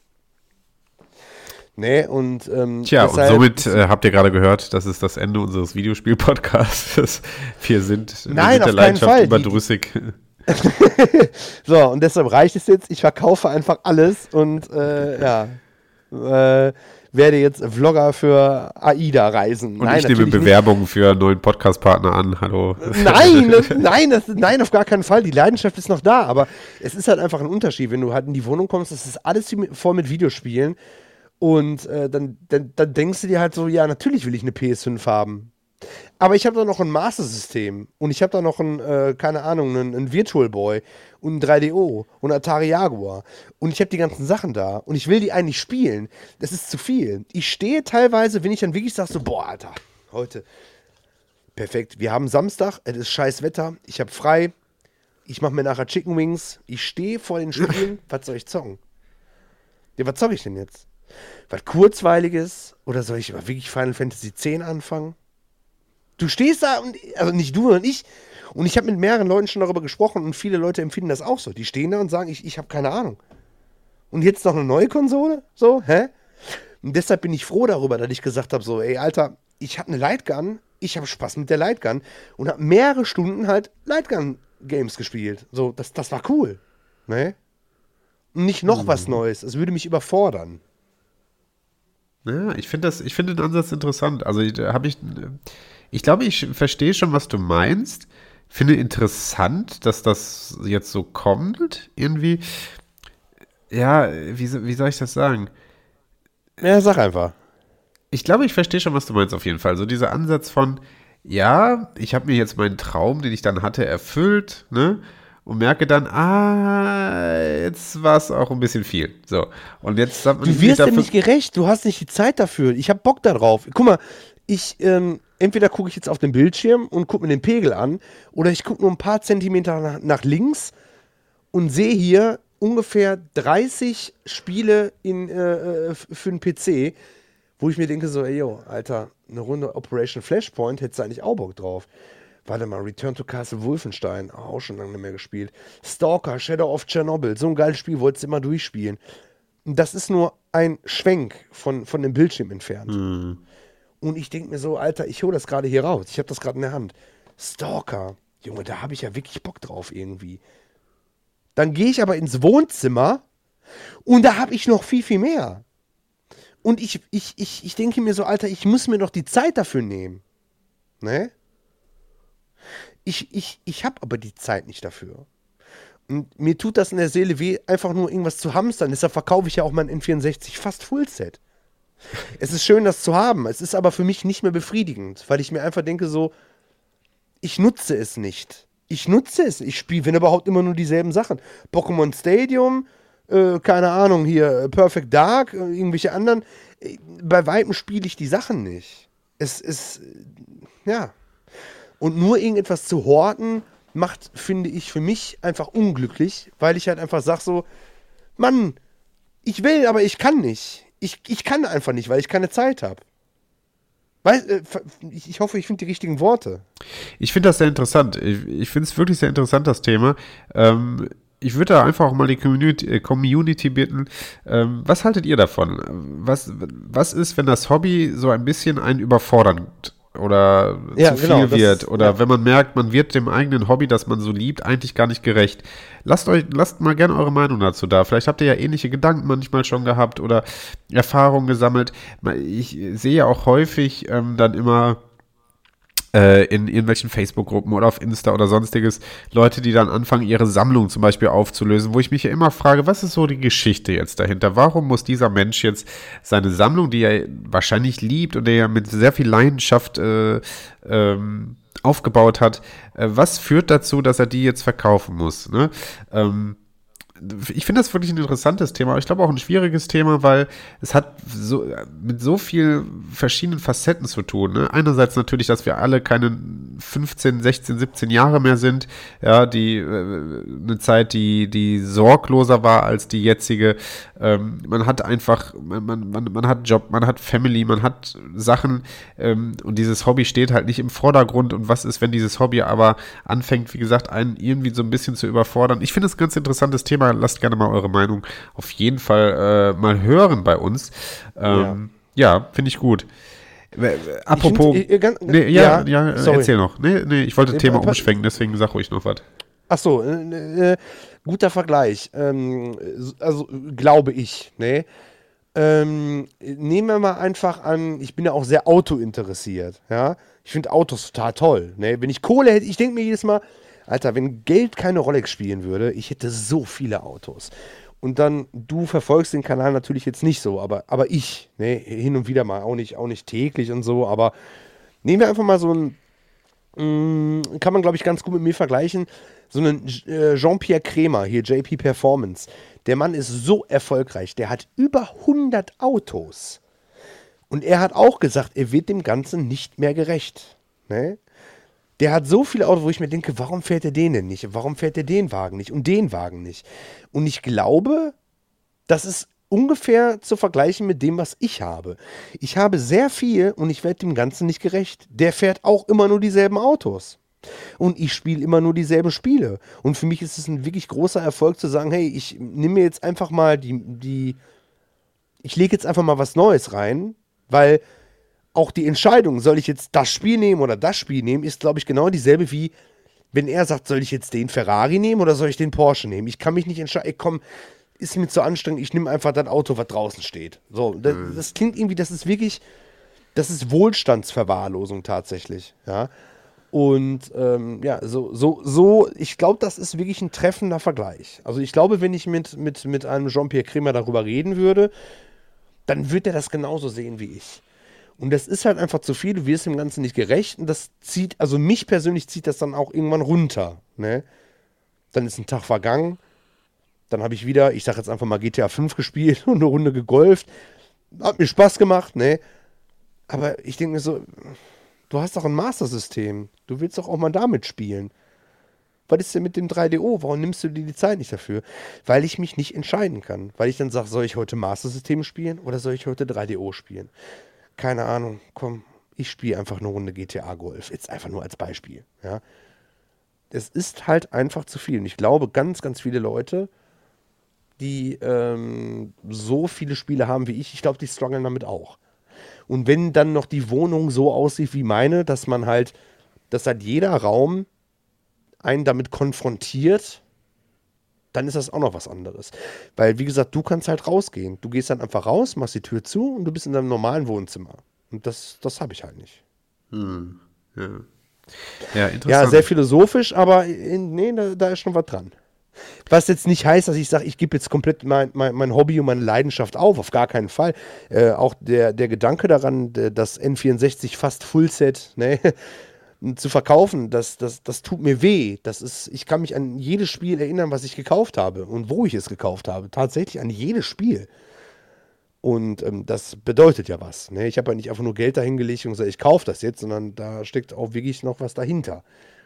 Nee, und ähm, Tja, und somit äh, habt ihr gerade gehört, das ist das Ende unseres Videospiel-Podcasts. Wir sind, Nein, wir sind der Leidenschaft überdrüssig. So, und deshalb reicht es jetzt. Ich verkaufe einfach alles und äh, ja, äh, werde jetzt Vlogger für AIDA reisen. Und nein, ich nehme Bewerbungen nicht. für einen neuen Podcast-Partner an. Hallo. Nein, das, nein, das, nein, auf gar keinen Fall. Die Leidenschaft ist noch da, aber es ist halt einfach ein Unterschied. Wenn du halt in die Wohnung kommst, das ist alles voll mit Videospielen und äh, dann, dann, dann denkst du dir halt so, ja, natürlich will ich eine P S fünf haben. Aber ich habe da noch ein Master-System und ich habe da noch ein, äh, keine Ahnung, ein, ein Virtual Boy und ein drei D O und ein Atari Jaguar und ich habe die ganzen Sachen da und ich will die eigentlich spielen. Das ist zu viel. Ich stehe teilweise, wenn ich dann wirklich sage so, boah, Alter, heute, perfekt, wir haben Samstag, es ist scheiß Wetter, ich habe frei, ich mache mir nachher Chicken Wings, ich stehe vor den Spielen, was soll ich zocken? Ja, was zocke ich denn jetzt? Was Kurzweiliges oder soll ich aber wirklich Final Fantasy X anfangen? Du stehst da, und, also nicht du und ich, und ich habe mit mehreren Leuten schon darüber gesprochen und viele Leute empfinden das auch so. Die stehen da und sagen, ich, ich habe keine Ahnung. Und jetzt noch eine neue Konsole? So, hä? Und deshalb bin ich froh darüber, dass ich gesagt habe, so, ey, Alter, ich habe eine Lightgun, ich habe Spaß mit der Lightgun und habe mehrere Stunden halt Lightgun-Games gespielt. So, das, das war cool. Ne? Und nicht noch mhm. was Neues. Es würde mich überfordern. Ja, ich finde das, ich finde den Ansatz interessant. Also ich, da habe ich, ich glaube, ich verstehe schon, was du meinst. Finde interessant, dass das jetzt so kommt, irgendwie. Ja, wie, so- wie soll ich das sagen? Ja, sag einfach. Ich glaube, ich verstehe schon, was du meinst auf jeden Fall. So dieser Ansatz von, ja, ich habe mir jetzt meinen Traum, den ich dann hatte, erfüllt, ne? Und merke dann, ah, jetzt war es auch ein bisschen viel. So. Und jetzt hat man Du sich wirst dem dafür- nicht gerecht, du hast nicht die Zeit dafür. Ich hab Bock darauf. Guck mal, ich, ähm, entweder gucke ich jetzt auf den Bildschirm und gucke mir den Pegel an, oder ich gucke nur ein paar Zentimeter nach, nach links und sehe hier ungefähr dreißig Spiele in, äh, äh, für den P C, wo ich mir denke so, ey, yo, Alter, eine Runde Operation Flashpoint hättest du eigentlich auch Bock drauf. Warte mal, Return to Castle Wolfenstein, oh, auch schon lange nicht mehr gespielt. Stalker, Shadow of Chernobyl, so ein geiles Spiel, wolltest du immer durchspielen. Und das ist nur ein Schwenk von, von dem Bildschirm entfernt. Und ich denke mir so, Alter, ich hole das gerade hier raus. Ich habe das gerade in der Hand. Stalker, Junge, da habe ich ja wirklich Bock drauf irgendwie. Dann gehe ich aber ins Wohnzimmer und da habe ich noch viel, viel mehr. Und ich, ich, ich, ich denke mir so, Alter, ich muss mir doch die Zeit dafür nehmen. Ne? Ich, ich, ich habe aber die Zeit nicht dafür. Und mir tut das in der Seele weh, einfach nur irgendwas zu hamstern. Deshalb verkaufe ich ja auch mein N vierundsechzig fast Fullset. Es ist schön, das zu haben. Es ist aber für mich nicht mehr befriedigend, weil ich mir einfach denke so, ich nutze es nicht. Ich nutze es. Ich spiele, wenn überhaupt, immer nur dieselben Sachen. Pokémon Stadium, äh, keine Ahnung, hier äh, Perfect Dark, äh, irgendwelche anderen. Äh, bei Weitem spiele ich die Sachen nicht. Es ist, äh, ja. Und nur irgendetwas zu horten, macht, finde ich, für mich einfach unglücklich, weil ich halt einfach sage so, Mann, ich will, aber ich kann nicht. Ich, ich kann einfach nicht, weil ich keine Zeit habe. Äh, ich, ich hoffe, ich finde die richtigen Worte. Ich finde das sehr interessant. Ich, ich finde es wirklich sehr interessant, das Thema. Ähm, ich würde da einfach auch mal die Community, äh, Community bitten, ähm, was haltet ihr davon? Was, was ist, wenn das Hobby so ein bisschen einen überfordert oder Ja, zu viel genau, das- wird? Oder ja. wenn man merkt, man wird dem eigenen Hobby, das man so liebt, eigentlich gar nicht gerecht. Lasst euch, lasst mal gerne eure Meinung dazu da. Vielleicht habt ihr ja ähnliche Gedanken manchmal schon gehabt oder Erfahrungen gesammelt. Ich sehe ja auch häufig ähm, dann immer äh, in irgendwelchen Facebook-Gruppen oder auf Insta oder sonstiges Leute, die dann anfangen, ihre Sammlung zum Beispiel aufzulösen, wo ich mich ja immer frage, was ist so die Geschichte jetzt dahinter? Warum muss dieser Mensch jetzt seine Sammlung, die er wahrscheinlich liebt und der er mit sehr viel Leidenschaft äh, ähm, aufgebaut hat, äh, was führt dazu, dass er die jetzt verkaufen muss? Ne? Ähm, ich finde das wirklich ein interessantes Thema, aber ich glaube auch ein schwieriges Thema, weil es hat so, mit so vielen verschiedenen Facetten zu tun. Ne? Einerseits natürlich, dass wir alle keine fünfzehn, sechzehn, siebzehn Jahre mehr sind, ja, die äh, eine Zeit, die, die sorgloser war als die jetzige. Ähm, man hat einfach, man, man, man, man hat Job, man hat Family, man hat Sachen ähm, und dieses Hobby steht halt nicht im Vordergrund. Und was ist, wenn dieses Hobby aber anfängt, wie gesagt, einen irgendwie so ein bisschen zu überfordern? Ich finde es ein ganz interessantes Thema. Lasst gerne mal eure Meinung auf jeden Fall äh, mal hören bei uns. Ähm, ja, ja finde ich gut. Äh, Apropos. Ich find, äh, ganz- nee, ja, ja, ja, sorry. erzähl noch. Nee, nee, ich wollte das Äh, Thema pa- umschwenken, deswegen sag ruhig noch was. Ach so, äh, äh, guter Vergleich. Ähm, also glaube ich. Ne? Ähm, nehmen wir mal einfach an, ich bin ja auch sehr autointeressiert. Ja? Ich finde Autos total toll. Ne? Wenn ich Kohle hätte, ich denke mir jedes Mal, Alter, wenn Geld keine Rolle spielen würde, ich hätte so viele Autos. Und dann, du verfolgst den Kanal natürlich jetzt nicht so, aber, aber ich, ne? Hin und wieder mal, auch nicht, auch nicht täglich und so, aber nehmen wir einfach mal so ein, mh, kann man glaube ich ganz gut mit mir vergleichen, so einen äh, Jean-Pierre Krämer, hier J P Performance. Der Mann ist so erfolgreich, der hat über hundert Autos. Und er hat auch gesagt, er wird dem Ganzen nicht mehr gerecht. Ne? Der hat so viele Autos, wo ich mir denke, warum fährt er den denn nicht? Warum fährt er den Wagen nicht und den Wagen nicht? Und ich glaube, das ist ungefähr zu vergleichen mit dem, was ich habe. Ich habe sehr viel und ich werde dem Ganzen nicht gerecht. Der fährt auch immer nur dieselben Autos. Und ich spiele immer nur dieselben Spiele. Und für mich ist es ein wirklich großer Erfolg zu sagen, hey, ich nehme mir jetzt einfach mal die, die ich lege jetzt einfach mal was Neues rein, weil auch die Entscheidung, soll ich jetzt das Spiel nehmen oder das Spiel nehmen, ist, glaube ich, genau dieselbe wie, wenn er sagt, soll ich jetzt den Ferrari nehmen oder soll ich den Porsche nehmen? Ich kann mich nicht entscheiden, komm, ist mir zu anstrengend, ich nehme einfach das Auto, was draußen steht. So, das, mhm. das klingt irgendwie, das ist wirklich, das ist Wohlstandsverwahrlosung tatsächlich, ja. Und ähm, ja, so, so, so, ich glaube, das ist wirklich ein treffender Vergleich. Also ich glaube, wenn ich mit, mit, mit einem Jean-Pierre Kremer darüber reden würde, dann wird er das genauso sehen wie ich. Und das ist halt einfach zu viel, du wirst dem Ganzen nicht gerecht und das zieht, also mich persönlich zieht das dann auch irgendwann runter, ne? Dann ist ein Tag vergangen, dann habe ich wieder, ich sag jetzt einfach mal G T A fünf gespielt und eine Runde gegolft, hat mir Spaß gemacht, ne? Aber ich denke mir so, du hast doch ein Master-System, du willst doch auch mal damit spielen. Was ist denn mit dem drei D O? Warum nimmst du dir die Zeit nicht dafür? Weil ich mich nicht entscheiden kann. Weil ich dann sage, soll ich heute Master-System spielen oder soll ich heute drei D O spielen? Keine Ahnung, komm, ich spiele einfach eine Runde G T A Golf. Jetzt einfach nur als Beispiel. Ja. Es ist halt einfach zu viel. Und ich glaube, ganz, ganz viele Leute, die ähm, so viele Spiele haben wie ich, ich glaube, die strugglen damit auch. Und wenn dann noch die Wohnung so aussieht wie meine, dass man halt, dass halt jeder Raum einen damit konfrontiert, dann ist das auch noch was anderes. Weil, wie gesagt, du kannst halt rausgehen. Du gehst dann einfach raus, machst die Tür zu und du bist in deinem normalen Wohnzimmer. Und das, das habe ich halt nicht. Hm. Ja. Ja, interessant. Ja, sehr philosophisch, aber in, nee, da, da ist schon was dran. Was jetzt nicht heißt, dass ich sage, ich gebe jetzt komplett mein, mein, mein Hobby und meine Leidenschaft auf, auf gar keinen Fall. Äh, auch der, der Gedanke daran, das N vierundsechzig fast Fullset, ne, zu verkaufen, das, das, das tut mir weh. Das ist, ich kann mich an jedes Spiel erinnern, was ich gekauft habe und wo ich es gekauft habe. Tatsächlich an jedes Spiel. Und ähm, das bedeutet ja was. Ne? Ich habe ja nicht einfach nur Geld dahingelegt und gesagt, ich kaufe das jetzt, sondern da steckt auch wirklich noch was dahinter.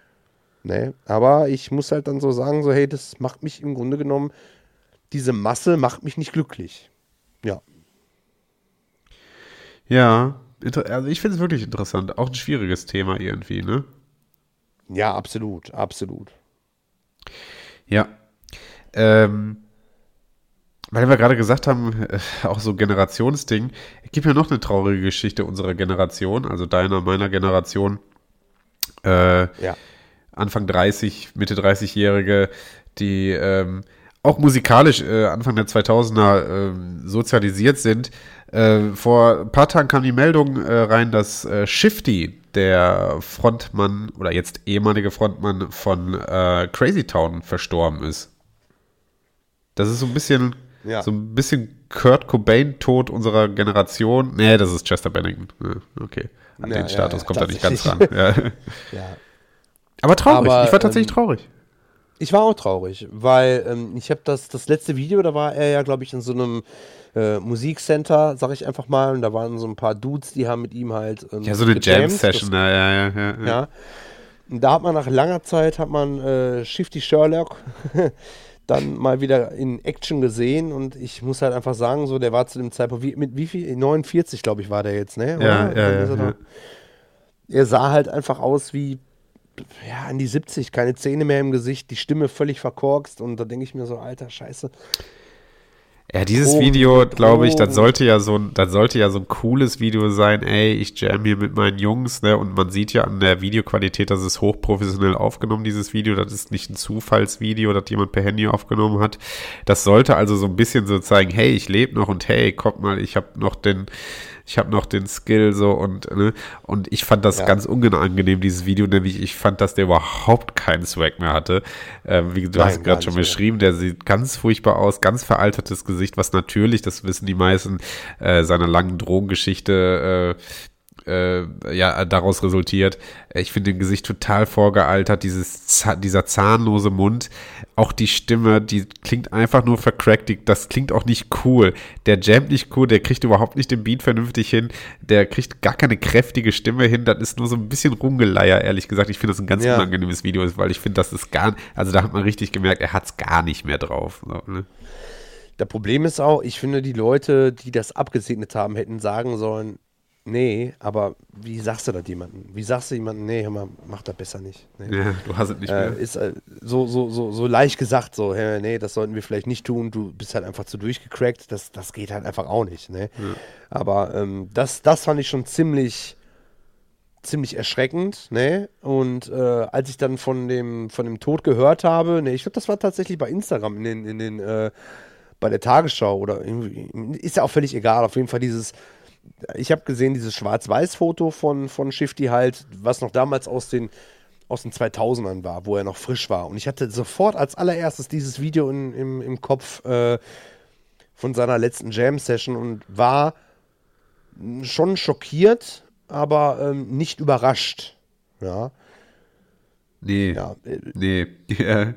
Ne? Aber ich muss halt dann so sagen, so hey, das macht mich im Grunde genommen, diese Masse macht mich nicht glücklich. Ja. Ja, also ich finde es wirklich interessant. Auch ein schwieriges Thema irgendwie, ne? Ja, absolut, absolut. Ja. Ähm, weil wir gerade gesagt haben, äh, auch so Generationsding. Es gibt ja noch eine traurige Geschichte unserer Generation, also deiner, meiner Generation. Äh, ja. Anfang dreißig, Mitte dreißig-Jährige, die ähm, auch musikalisch äh, Anfang der zweitausender äh, sozialisiert sind. Äh, vor ein paar Tagen kam die Meldung äh, rein, dass äh, Shifty, der Frontmann oder jetzt ehemalige Frontmann von äh, Crazy Town, verstorben ist. Das ist so ein bisschen, ja. so ein bisschen Kurt Cobain-Tod unserer Generation. Nee, das ist Chester Bennington. Ja, okay, an ja, den Status ja, ja, kommt er nicht ganz ran. Ja. ja. Aber traurig, Aber, ich war tatsächlich ähm, traurig. Ich war auch traurig, weil ähm, ich habe das, das letzte Video, da war er ja, glaube ich, in so einem äh, Musikcenter, sag ich einfach mal, und da waren so ein paar Dudes, die haben mit ihm halt ähm, ja, so eine Jam-Session, ja, ja, ja, ja. ja. Und da hat man nach langer Zeit, hat man äh, Shifty Sherlock dann mal wieder in Action gesehen und ich muss halt einfach sagen, so, der war zu dem Zeitpunkt, wie, mit wie viel? neunundvierzig, glaube ich, war der jetzt, ne? Ja, ja, ja, er, ja. er sah halt einfach aus wie ja, an die siebzig, keine Zähne mehr im Gesicht, die Stimme völlig verkorkst und da denke ich mir so, alter Scheiße. Ja, dieses Drogen, Video, glaube ich, das Drogen. sollte ja so ein, das sollte ja so ein cooles Video sein, ey, ich jam hier mit meinen Jungs, ne, und man sieht ja an der Videoqualität, das ist hochprofessionell aufgenommen, dieses Video, das ist nicht ein Zufallsvideo, das jemand per Handy aufgenommen hat. Das sollte also so ein bisschen so zeigen, hey, ich lebe noch und hey, guck mal, ich habe noch den Ich habe noch den Skill so und ne, und ich fand das ja. ganz unangenehm, dieses Video, nämlich ich fand, dass der überhaupt keinen Swag mehr hatte. Ähm, wie du Nein, hast gerade schon beschrieben, der sieht ganz furchtbar aus, ganz veraltertes Gesicht, was natürlich, das wissen die meisten, äh, seiner langen Drogengeschichte äh, Äh, ja, daraus resultiert. Ich finde den Gesicht total vorgealtert, dieses, dieser zahnlose Mund, auch die Stimme, die klingt einfach nur vercrackt, die, das klingt auch nicht cool. Der jammt nicht cool, der kriegt überhaupt nicht den Beat vernünftig hin, der kriegt gar keine kräftige Stimme hin, das ist nur so ein bisschen Rumgeleier, ehrlich gesagt. Ich finde das ein ganz ja. unangenehmes Video, weil ich finde, das ist gar, also da hat man richtig gemerkt, er hat es gar nicht mehr drauf. So, ne? Das Problem ist auch, ich finde, die Leute, die das abgesegnet haben, hätten sagen sollen, nee, aber wie sagst du das jemandem? Wie sagst du jemandem, nee, hör mal, mach das besser nicht. Nee. Ja, du hast es nicht mehr. Äh, ist äh, so, so, so, so leicht gesagt, so, hey, nee, das sollten wir vielleicht nicht tun, du bist halt einfach zu durchgecrackt, das, das geht halt einfach auch nicht. Ne? Ja. Aber ähm, das, das fand ich schon ziemlich, ziemlich erschreckend. Ne? Und äh, als ich dann von dem, von dem Tod gehört habe, ne, ich glaube, das war tatsächlich bei Instagram in den, in den äh, bei der Tagesschau oder irgendwie, ist ja auch völlig egal, auf jeden Fall dieses, ich habe gesehen, dieses Schwarz-Weiß-Foto von, von Shifty halt, was noch damals aus den, aus den zweitausendern war, wo er noch frisch war. Und ich hatte sofort als allererstes dieses Video in, im, im Kopf äh, von seiner letzten Jam-Session und war schon schockiert, aber ähm, nicht überrascht. Ja. Nee, Ja, äh, nee. Ja.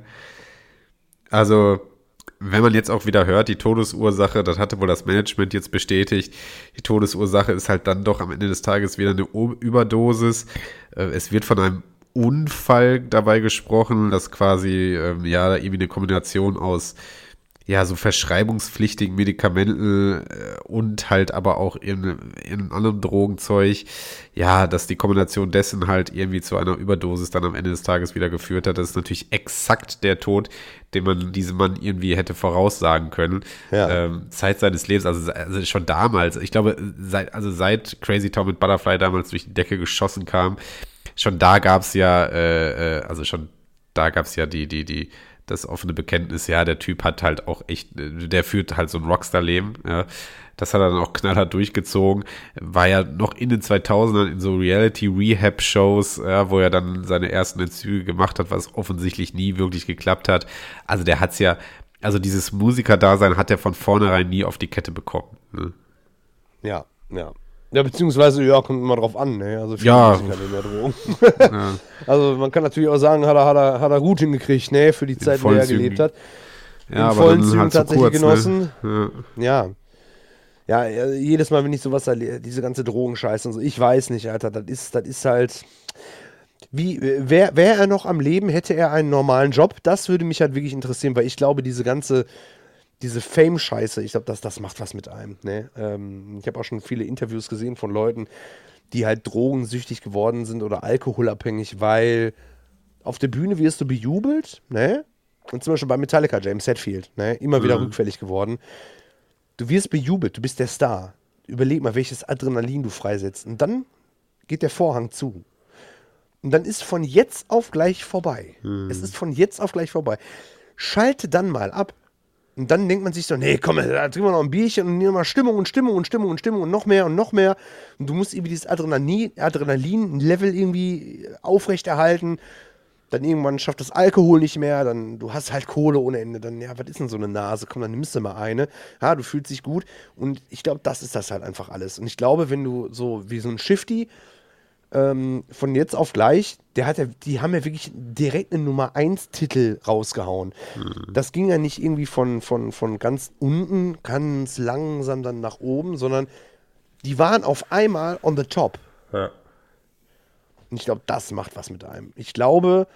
Also, wenn man jetzt auch wieder hört, die Todesursache, das hatte wohl das Management jetzt bestätigt, die Todesursache ist halt dann doch am Ende des Tages wieder eine O- Überdosis. Äh, Es wird von einem Unfall dabei gesprochen, dass quasi, ähm, ja, irgendwie eine Kombination aus, ja, so verschreibungspflichtigen Medikamenten äh, und halt aber auch in, in anderem Drogenzeug, ja, dass die Kombination dessen halt irgendwie zu einer Überdosis dann am Ende des Tages wieder geführt hat. Das ist natürlich exakt der Tod, den man diesem Mann irgendwie hätte voraussagen können. Ja. Ähm, Zeit seines Lebens, also, also schon damals, ich glaube, seit, also seit Crazy Town mit Butterfly damals durch die Decke geschossen kam, schon da gab es ja, äh, äh, also schon da gab es ja die, die, die, das offene Bekenntnis, ja, der Typ hat halt auch echt, der führt halt so ein Rockstar-Leben, ja. Das hat er dann auch knallhart durchgezogen. War ja noch in den zweitausendern in so Reality-Rehab-Shows, ja, wo er dann seine ersten Entzüge gemacht hat, was offensichtlich nie wirklich geklappt hat. Also der hat's ja, also dieses Musiker-Dasein hat er von vornherein nie auf die Kette bekommen. Ne? ja, ja. Ja, beziehungsweise, ja, kommt immer drauf an, ne? Also viele Ja. Musiker nehmen ja Drogen. Ja. Also man kann natürlich auch sagen, hat er, hat er, hat er gut hingekriegt, ne, für die Zeit, in der vollen er Zügen. gelebt hat. Ja, in aber vollen dann Zügen halt zu tatsächlich kurz, genossen. Ne? Ja. Ja, ja, jedes Mal, wenn ich sowas erlebe, diese ganze Drogenscheiße und so, ich weiß nicht, Alter, das ist, das ist halt, wie, wäre wär er noch am Leben, hätte er einen normalen Job? Das würde mich halt wirklich interessieren, weil ich glaube, diese ganze, diese Fame-Scheiße, ich glaube, das, das macht was mit einem, ne? Ähm, ich habe auch schon viele Interviews gesehen von Leuten, die halt drogensüchtig geworden sind oder alkoholabhängig, weil auf der Bühne wirst du bejubelt, ne? Und zum Beispiel bei Metallica, James Hetfield, ne? Immer wieder Mhm. rückfällig geworden. Du wirst bejubelt, du bist der Star. Überleg mal, welches Adrenalin du freisetzt. Und dann geht der Vorhang zu. Und dann ist von jetzt auf gleich vorbei. Es ist von jetzt auf gleich vorbei. Schalte dann mal ab. Und dann denkt man sich so, nee, komm, da trinken wir noch ein Bierchen und nehmen mal Stimmung und Stimmung und Stimmung und Stimmung und noch mehr und noch mehr. Und du musst irgendwie dieses Adrenalin, Adrenalin-Level irgendwie aufrechterhalten. Dann irgendwann schafft das Alkohol nicht mehr, dann du hast halt Kohle ohne Ende, dann, ja, was ist denn so eine Nase? Komm, dann nimmst du mal eine. Ja, du fühlst dich gut. Und ich glaube, das ist das halt einfach alles. Und ich glaube, wenn du so wie so ein Shifty ähm, von jetzt auf gleich, der hat ja, die haben ja wirklich direkt einen Nummer eins Titel rausgehauen. Das ging ja nicht irgendwie von, von, von ganz unten, ganz langsam dann nach oben, sondern die waren auf einmal on the top. Ja. Und ich glaube, das macht was mit einem. Ich glaube,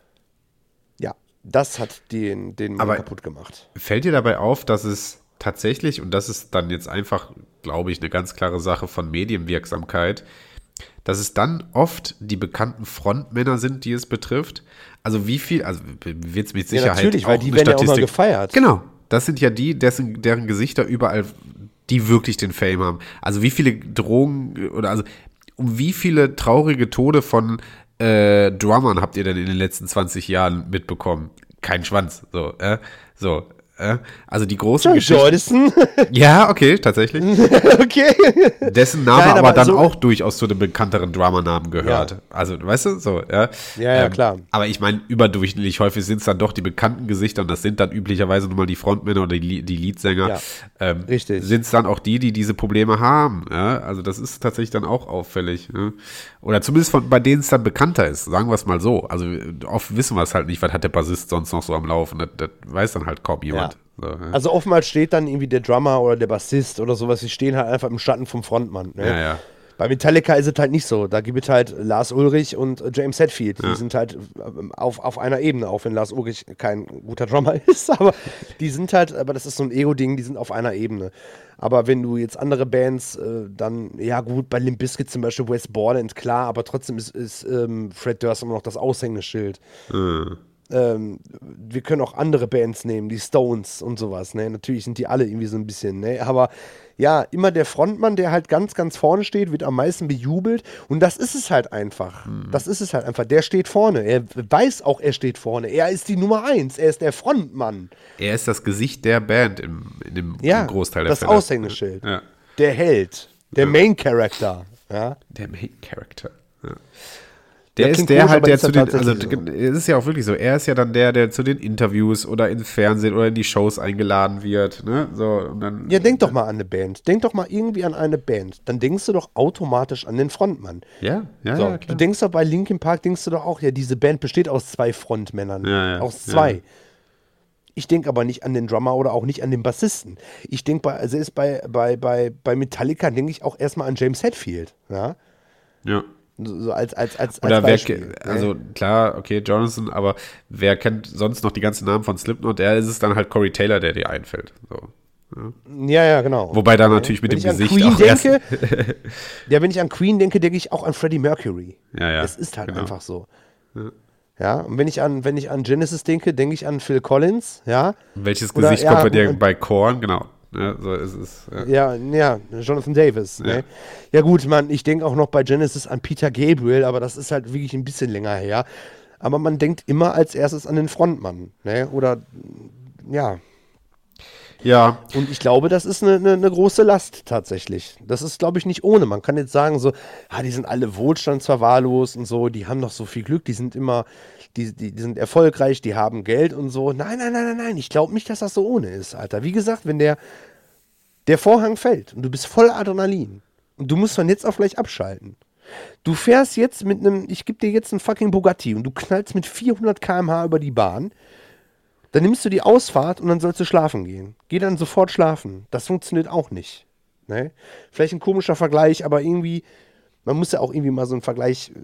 ja, das hat den, den Mann Aber- kaputt gemacht. Fällt dir dabei auf, dass es tatsächlich, und das ist dann jetzt einfach, glaube ich, eine ganz klare Sache von Medienwirksamkeit, dass es dann oft die bekannten Frontmänner sind, die es betrifft. Also wie viel, also wird es mit Ja, Sicherheit natürlich, weil auch die eine werden ja auch mal Statistik- gefeiert. Genau, das sind ja die, dessen, deren Gesichter überall, die wirklich den Fame haben. Also wie viele Drogen oder also um wie viele traurige Tode von äh, Drummern habt ihr denn in den letzten zwanzig Jahren mitbekommen? Kein Schwanz, so, äh, so, äh. Also die großen Joe Geschichten. Jordison. Ja, okay, tatsächlich. Okay. Dessen Name Nein, aber, aber dann so- auch durchaus zu den bekannteren Drummer-Namen gehört. Ja. Also, weißt du, so, ja. Ja, ja, klar. Aber ich meine, überdurchschnittlich häufig sind es dann doch die bekannten Gesichter und das sind dann üblicherweise nun mal die Frontmänner oder die, die Leadsänger. Ja, ähm, richtig. Sind es dann auch die, die diese Probleme haben. Ja? Also, das ist tatsächlich dann auch auffällig. Ne? Oder zumindest von, bei denen es dann bekannter ist, sagen wir es mal so. Also, oft wissen wir es halt nicht, was hat der Bassist sonst noch so am Laufen. Das, das weiß dann halt kaum jemand. Ja. So, ja. Also oftmals steht dann irgendwie der Drummer oder der Bassist oder sowas, die stehen halt einfach im Schatten vom Frontmann. Ne? ja, ja. Bei Metallica ist es halt nicht so. Da gibt es halt Lars Ulrich und äh, James Hetfield. Die Ja. sind halt ähm, auf, auf einer Ebene, auch wenn Lars Ulrich kein guter Drummer ist. Aber die sind halt, aber das ist so ein Ego-Ding, die sind auf einer Ebene. Aber wenn du jetzt andere Bands, äh, dann, ja gut, bei Limp Bizkit zum Beispiel Wes Borland, klar, aber trotzdem ist, ist ähm, Fred Durst immer noch das Aushängeschild. Äh. ähm, wir können auch andere Bands nehmen, die Stones und sowas, ne? Natürlich sind die alle irgendwie so ein bisschen, ne? Aber ja, immer der Frontmann, der halt ganz, ganz vorne steht, wird am meisten bejubelt. Und das ist es halt einfach. Hm. Das ist es halt einfach. Der steht vorne. Er weiß auch, er steht vorne. Er ist die Nummer eins. Er ist der Frontmann. Er ist das Gesicht der Band im, in dem ja, im Großteil der das Fälle. Aushängeschild. Ja. Der Held. Der ja. Main Character. Ja? Der Main Character. Ja. Der ja, ist der halt, der zu den, also so. Es ist ja auch wirklich so, er ist ja dann der, der zu den Interviews oder ins Fernsehen oder in die Shows eingeladen wird, ne, so, und dann. Ja, denk doch mal an eine Band, denk doch mal irgendwie an eine Band, dann denkst du doch automatisch an den Frontmann. Ja, ja, so, ja, klar. Du denkst doch bei Linkin Park, denkst du doch auch, ja, diese Band besteht aus zwei Frontmännern, ja, ja, aus zwei. Ja. Ich denke aber nicht an den Drummer oder auch nicht an den Bassisten. Ich denke bei, also ist bei, bei, bei, bei Metallica denke ich auch erstmal an James Hetfield, ja. Ja. So als, als, als, Oder als Beispiel. Wer, also klar, okay, Jonathan, aber wer kennt sonst noch die ganzen Namen von Slipknot? Der ist es dann halt Corey Taylor, der dir einfällt. So, ja. ja, ja, genau. Wobei da natürlich mit wenn dem ich Gesicht an Queen auch denke, ja, wenn ich an Queen denke, denke ich auch an Freddie Mercury. Ja, ja. Es ist halt genau. einfach so. Ja. Ja, und wenn ich an, wenn ich an Genesis denke, denke ich an Phil Collins, ja. Welches Oder, Gesicht ja, kommt bei dir und, bei Korn? Genau. Ja, so ist es. Ja, ja, ja Jonathan Davis. Ja, ne? Ja gut, man, ich denke auch noch bei Genesis an Peter Gabriel, aber das ist halt wirklich ein bisschen länger her. Aber man denkt immer als erstes an den Frontmann, ne? Oder, ja. Ja. Und ich glaube, das ist eine, eine, eine große Last tatsächlich. Das ist, glaube ich, nicht ohne. Man kann jetzt sagen so, ah, die sind alle wohlstandsverwahrlost und so, die haben noch so viel Glück, die sind immer, die, die, die sind erfolgreich, die haben Geld und so. Nein, nein, nein, nein, nein, ich glaube nicht, dass das so ohne ist, Alter. Wie gesagt, wenn der, der Vorhang fällt und du bist voll Adrenalin und du musst von jetzt auf gleich abschalten. Du fährst jetzt mit einem, ich gebe dir jetzt einen fucking Bugatti und du knallst mit vierhundert Kilometer pro Stunde über die Bahn. Dann nimmst du die Ausfahrt und dann sollst du schlafen gehen. Geh dann sofort schlafen. Das funktioniert auch nicht. Ne? Vielleicht ein komischer Vergleich, aber irgendwie, man muss ja auch irgendwie mal so einen Vergleich,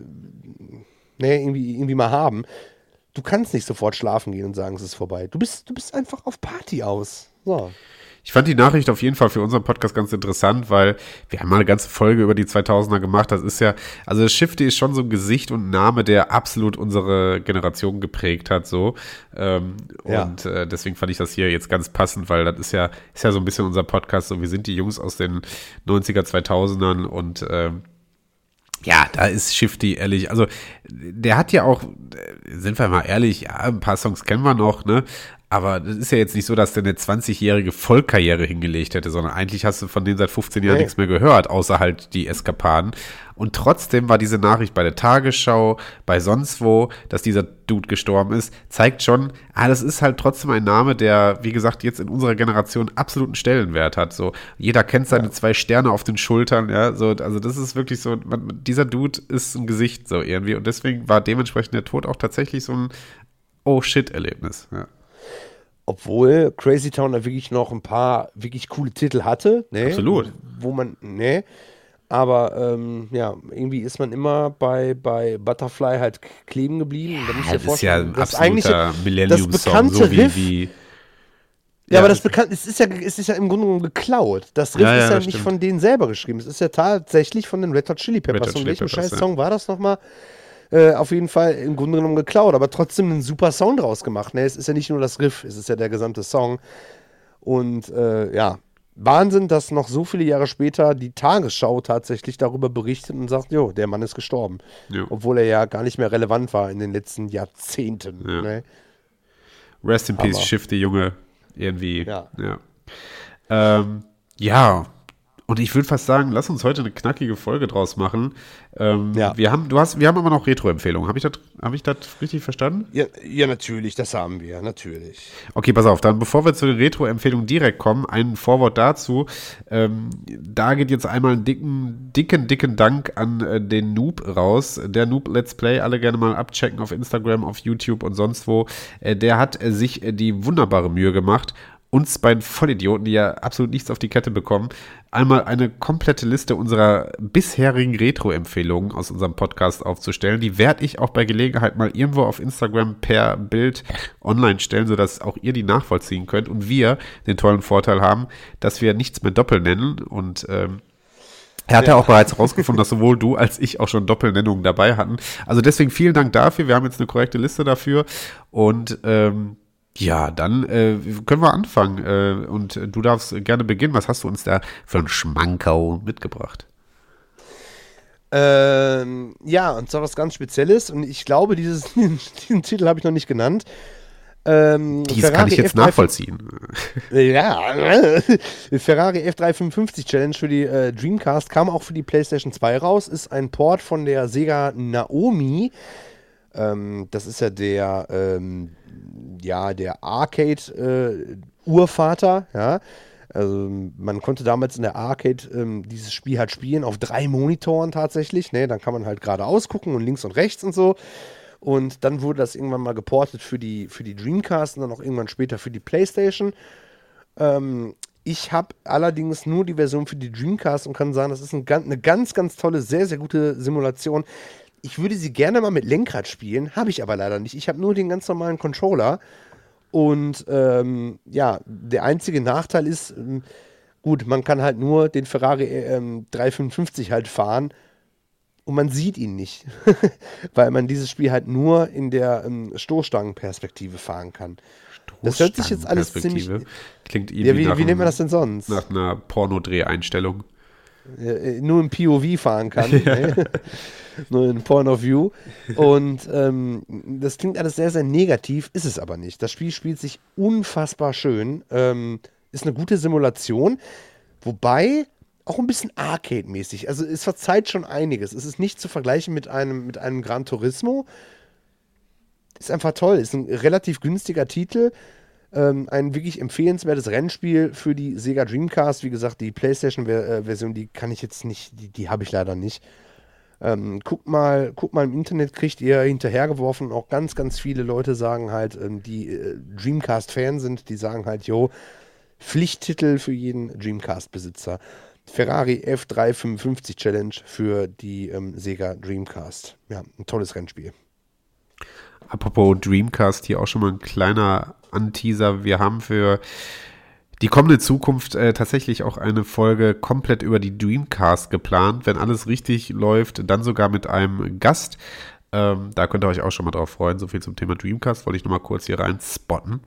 ne, irgendwie, irgendwie mal haben. Du kannst nicht sofort schlafen gehen und sagen, es ist vorbei. Du bist, du bist einfach auf Party aus. So. Ich fand die Nachricht auf jeden Fall für unseren Podcast ganz interessant, weil wir haben mal eine ganze Folge über die zweitausender gemacht. Das ist ja, also Shifty ist schon so ein Gesicht und ein Name, der absolut unsere Generation geprägt hat, so. Ähm, ja. Und äh, deswegen fand ich das hier jetzt ganz passend, weil das ist ja, ist ja so ein bisschen unser Podcast. So, wir sind die Jungs aus den neunziger, zweitausendern und ähm, ja, da ist Shifty ehrlich, also der hat ja auch, sind wir mal ehrlich, ja, ein paar Songs kennen wir noch, ne? Aber das ist ja jetzt nicht so, dass der eine zwanzigjährige Vollkarriere hingelegt hätte, sondern eigentlich hast du von denen seit fünfzehn Jahren nee. nichts mehr gehört, außer halt die Eskapaden. Und trotzdem war diese Nachricht bei der Tagesschau, bei sonst wo, dass dieser Dude gestorben ist, zeigt schon, ah, das ist halt trotzdem ein Name, der, wie gesagt, jetzt in unserer Generation absoluten Stellenwert hat. So, jeder kennt seine ja. zwei Sterne auf den Schultern, ja, so, also das ist wirklich so, man, dieser Dude ist ein Gesicht so irgendwie und deswegen war dementsprechend der Tod auch tatsächlich so ein Oh-Shit-Erlebnis, ja. Obwohl Crazy Town da wirklich noch ein paar wirklich coole Titel hatte. Ne? Absolut. Wo man, ne? Aber ähm, ja, irgendwie ist man immer bei, bei Butterfly halt kleben geblieben. Ja, da das ist ja ein absoluter das Millennium-Song, so wie, Riff, wie ja, ja, aber das bekannt, es ist ja, es ist ja im Grunde genommen geklaut. Das Riff Ja, ja, ist ja das nicht stimmt. von denen selber geschrieben. Es ist ja tatsächlich von den Red Hot Chili Peppers. Red Hot Und Chili welchen Peppers, scheiß Song ja. war das nochmal? Äh, auf jeden Fall im Grunde genommen geklaut, aber trotzdem einen super Sound draus gemacht. Ne? Es ist ja nicht nur das Riff, es ist ja der gesamte Song. Und äh, ja, Wahnsinn, dass noch so viele Jahre später die Tagesschau tatsächlich darüber berichtet und sagt, jo, der Mann ist gestorben. Jo. Obwohl er ja gar nicht mehr relevant war in den letzten Jahrzehnten. Ja. Ne? Rest in Peace, Aber- Shifty, Junge, irgendwie. Ja. Ja, ähm, ja. Und ich würde fast sagen, lass uns heute eine knackige Folge draus machen. Ähm, Ja. wir haben, du hast, wir haben aber noch Retro-Empfehlungen. Habe ich das, habe ich das richtig verstanden? Ja, ja, natürlich, das haben wir, natürlich. Okay, pass auf, dann bevor wir zu den Retro-Empfehlungen direkt kommen, ein Vorwort dazu. Ähm, da geht jetzt einmal einen dicken, dicken, dicken Dank an äh, den Noob raus. Der Noob Let's Play, alle gerne mal abchecken auf Instagram, auf YouTube und sonst wo. Äh, der hat äh, sich äh, die wunderbare Mühe gemacht, uns beiden Vollidioten, die ja absolut nichts auf die Kette bekommen, einmal eine komplette Liste unserer bisherigen Retro-Empfehlungen aus unserem Podcast aufzustellen. Die werde ich auch bei Gelegenheit mal irgendwo auf Instagram per Bild online stellen, sodass auch ihr die nachvollziehen könnt und wir den tollen Vorteil haben, dass wir nichts mehr doppelt nennen und ähm, Er hatte ja auch bereits herausgefunden, dass sowohl du als ich auch schon Doppelnennungen dabei hatten. Also deswegen vielen Dank dafür. Wir haben jetzt eine korrekte Liste dafür. Und ähm, ja, dann äh, können wir anfangen. Äh, und du darfst gerne beginnen. Was hast du uns da für einen Schmankerl mitgebracht? Ähm, ja, und zwar was ganz Spezielles. Und ich glaube, dieses, diesen Titel habe ich noch nicht genannt. Ähm, Dies Ferrari kann ich jetzt F drei nachvollziehen. Ja, Ferrari F dreihundertfünfundfünfzig Challenge für die äh, Dreamcast kam auch für die PlayStation zwei raus. Ist ein Port von der Sega Naomi. Ähm, das ist ja der, ähm, ja, der Arcade-Urvater, äh, ja. Also man konnte damals in der Arcade ähm, dieses Spiel halt spielen auf drei Monitoren tatsächlich. Ne? Dann kann man halt geradeaus gucken und links und rechts und so. Und dann wurde das irgendwann mal geportet für die, für die Dreamcast und dann auch irgendwann später für die PlayStation. Ähm, ich habe allerdings nur die Version für die Dreamcast und kann sagen, das ist ein, eine ganz, ganz tolle, sehr, sehr gute Simulation. Ich würde sie gerne mal mit Lenkrad spielen, habe ich aber leider nicht. Ich habe nur den ganz normalen Controller. Und ähm, ja, der einzige Nachteil ist, ähm, gut, man kann halt nur den Ferrari ähm, dreihundertfünfundfünfzig halt fahren. Und man sieht ihn nicht, weil man dieses Spiel halt nur in der ähm, Stoßstangenperspektive fahren kann. Das hört sich jetzt alles ziemlich... Klingt ja, wie, nach wie nennt man das denn sonst? Nach einer Pornodreheinstellung. Äh, nur im P O V fahren kann. Ne? Nur in Point of View. Und ähm, das klingt alles sehr, sehr negativ, ist es aber nicht. Das Spiel spielt sich unfassbar schön. Ähm, ist eine gute Simulation, wobei... auch ein bisschen Arcade-mäßig. Also es verzeiht schon einiges. Es ist nicht zu vergleichen mit einem, mit einem Gran Turismo. Ist einfach toll. Ist ein relativ günstiger Titel. Ähm, ein wirklich empfehlenswertes Rennspiel für die Sega Dreamcast. Wie gesagt, die PlayStation-Version, die kann ich jetzt nicht, die, die habe ich leider nicht. Ähm, guckt mal, guckt mal im Internet, kriegt ihr hinterhergeworfen. Auch ganz, ganz viele Leute sagen halt, ähm, die äh, Dreamcast-Fan sind, die sagen halt, jo, Pflichttitel für jeden Dreamcast-Besitzer. Ferrari F dreihundertfünfundfünfzig Challenge für die ähm, Sega Dreamcast. Ja, ein tolles Rennspiel. Apropos Dreamcast, hier auch schon mal ein kleiner Anteaser. Wir haben für die kommende Zukunft äh, tatsächlich auch eine Folge komplett über die Dreamcast geplant. Wenn alles richtig läuft, dann sogar mit einem Gast. Ähm, da könnt ihr euch auch schon mal drauf freuen. So viel zum Thema Dreamcast. Wollte ich noch mal kurz hier rein spotten.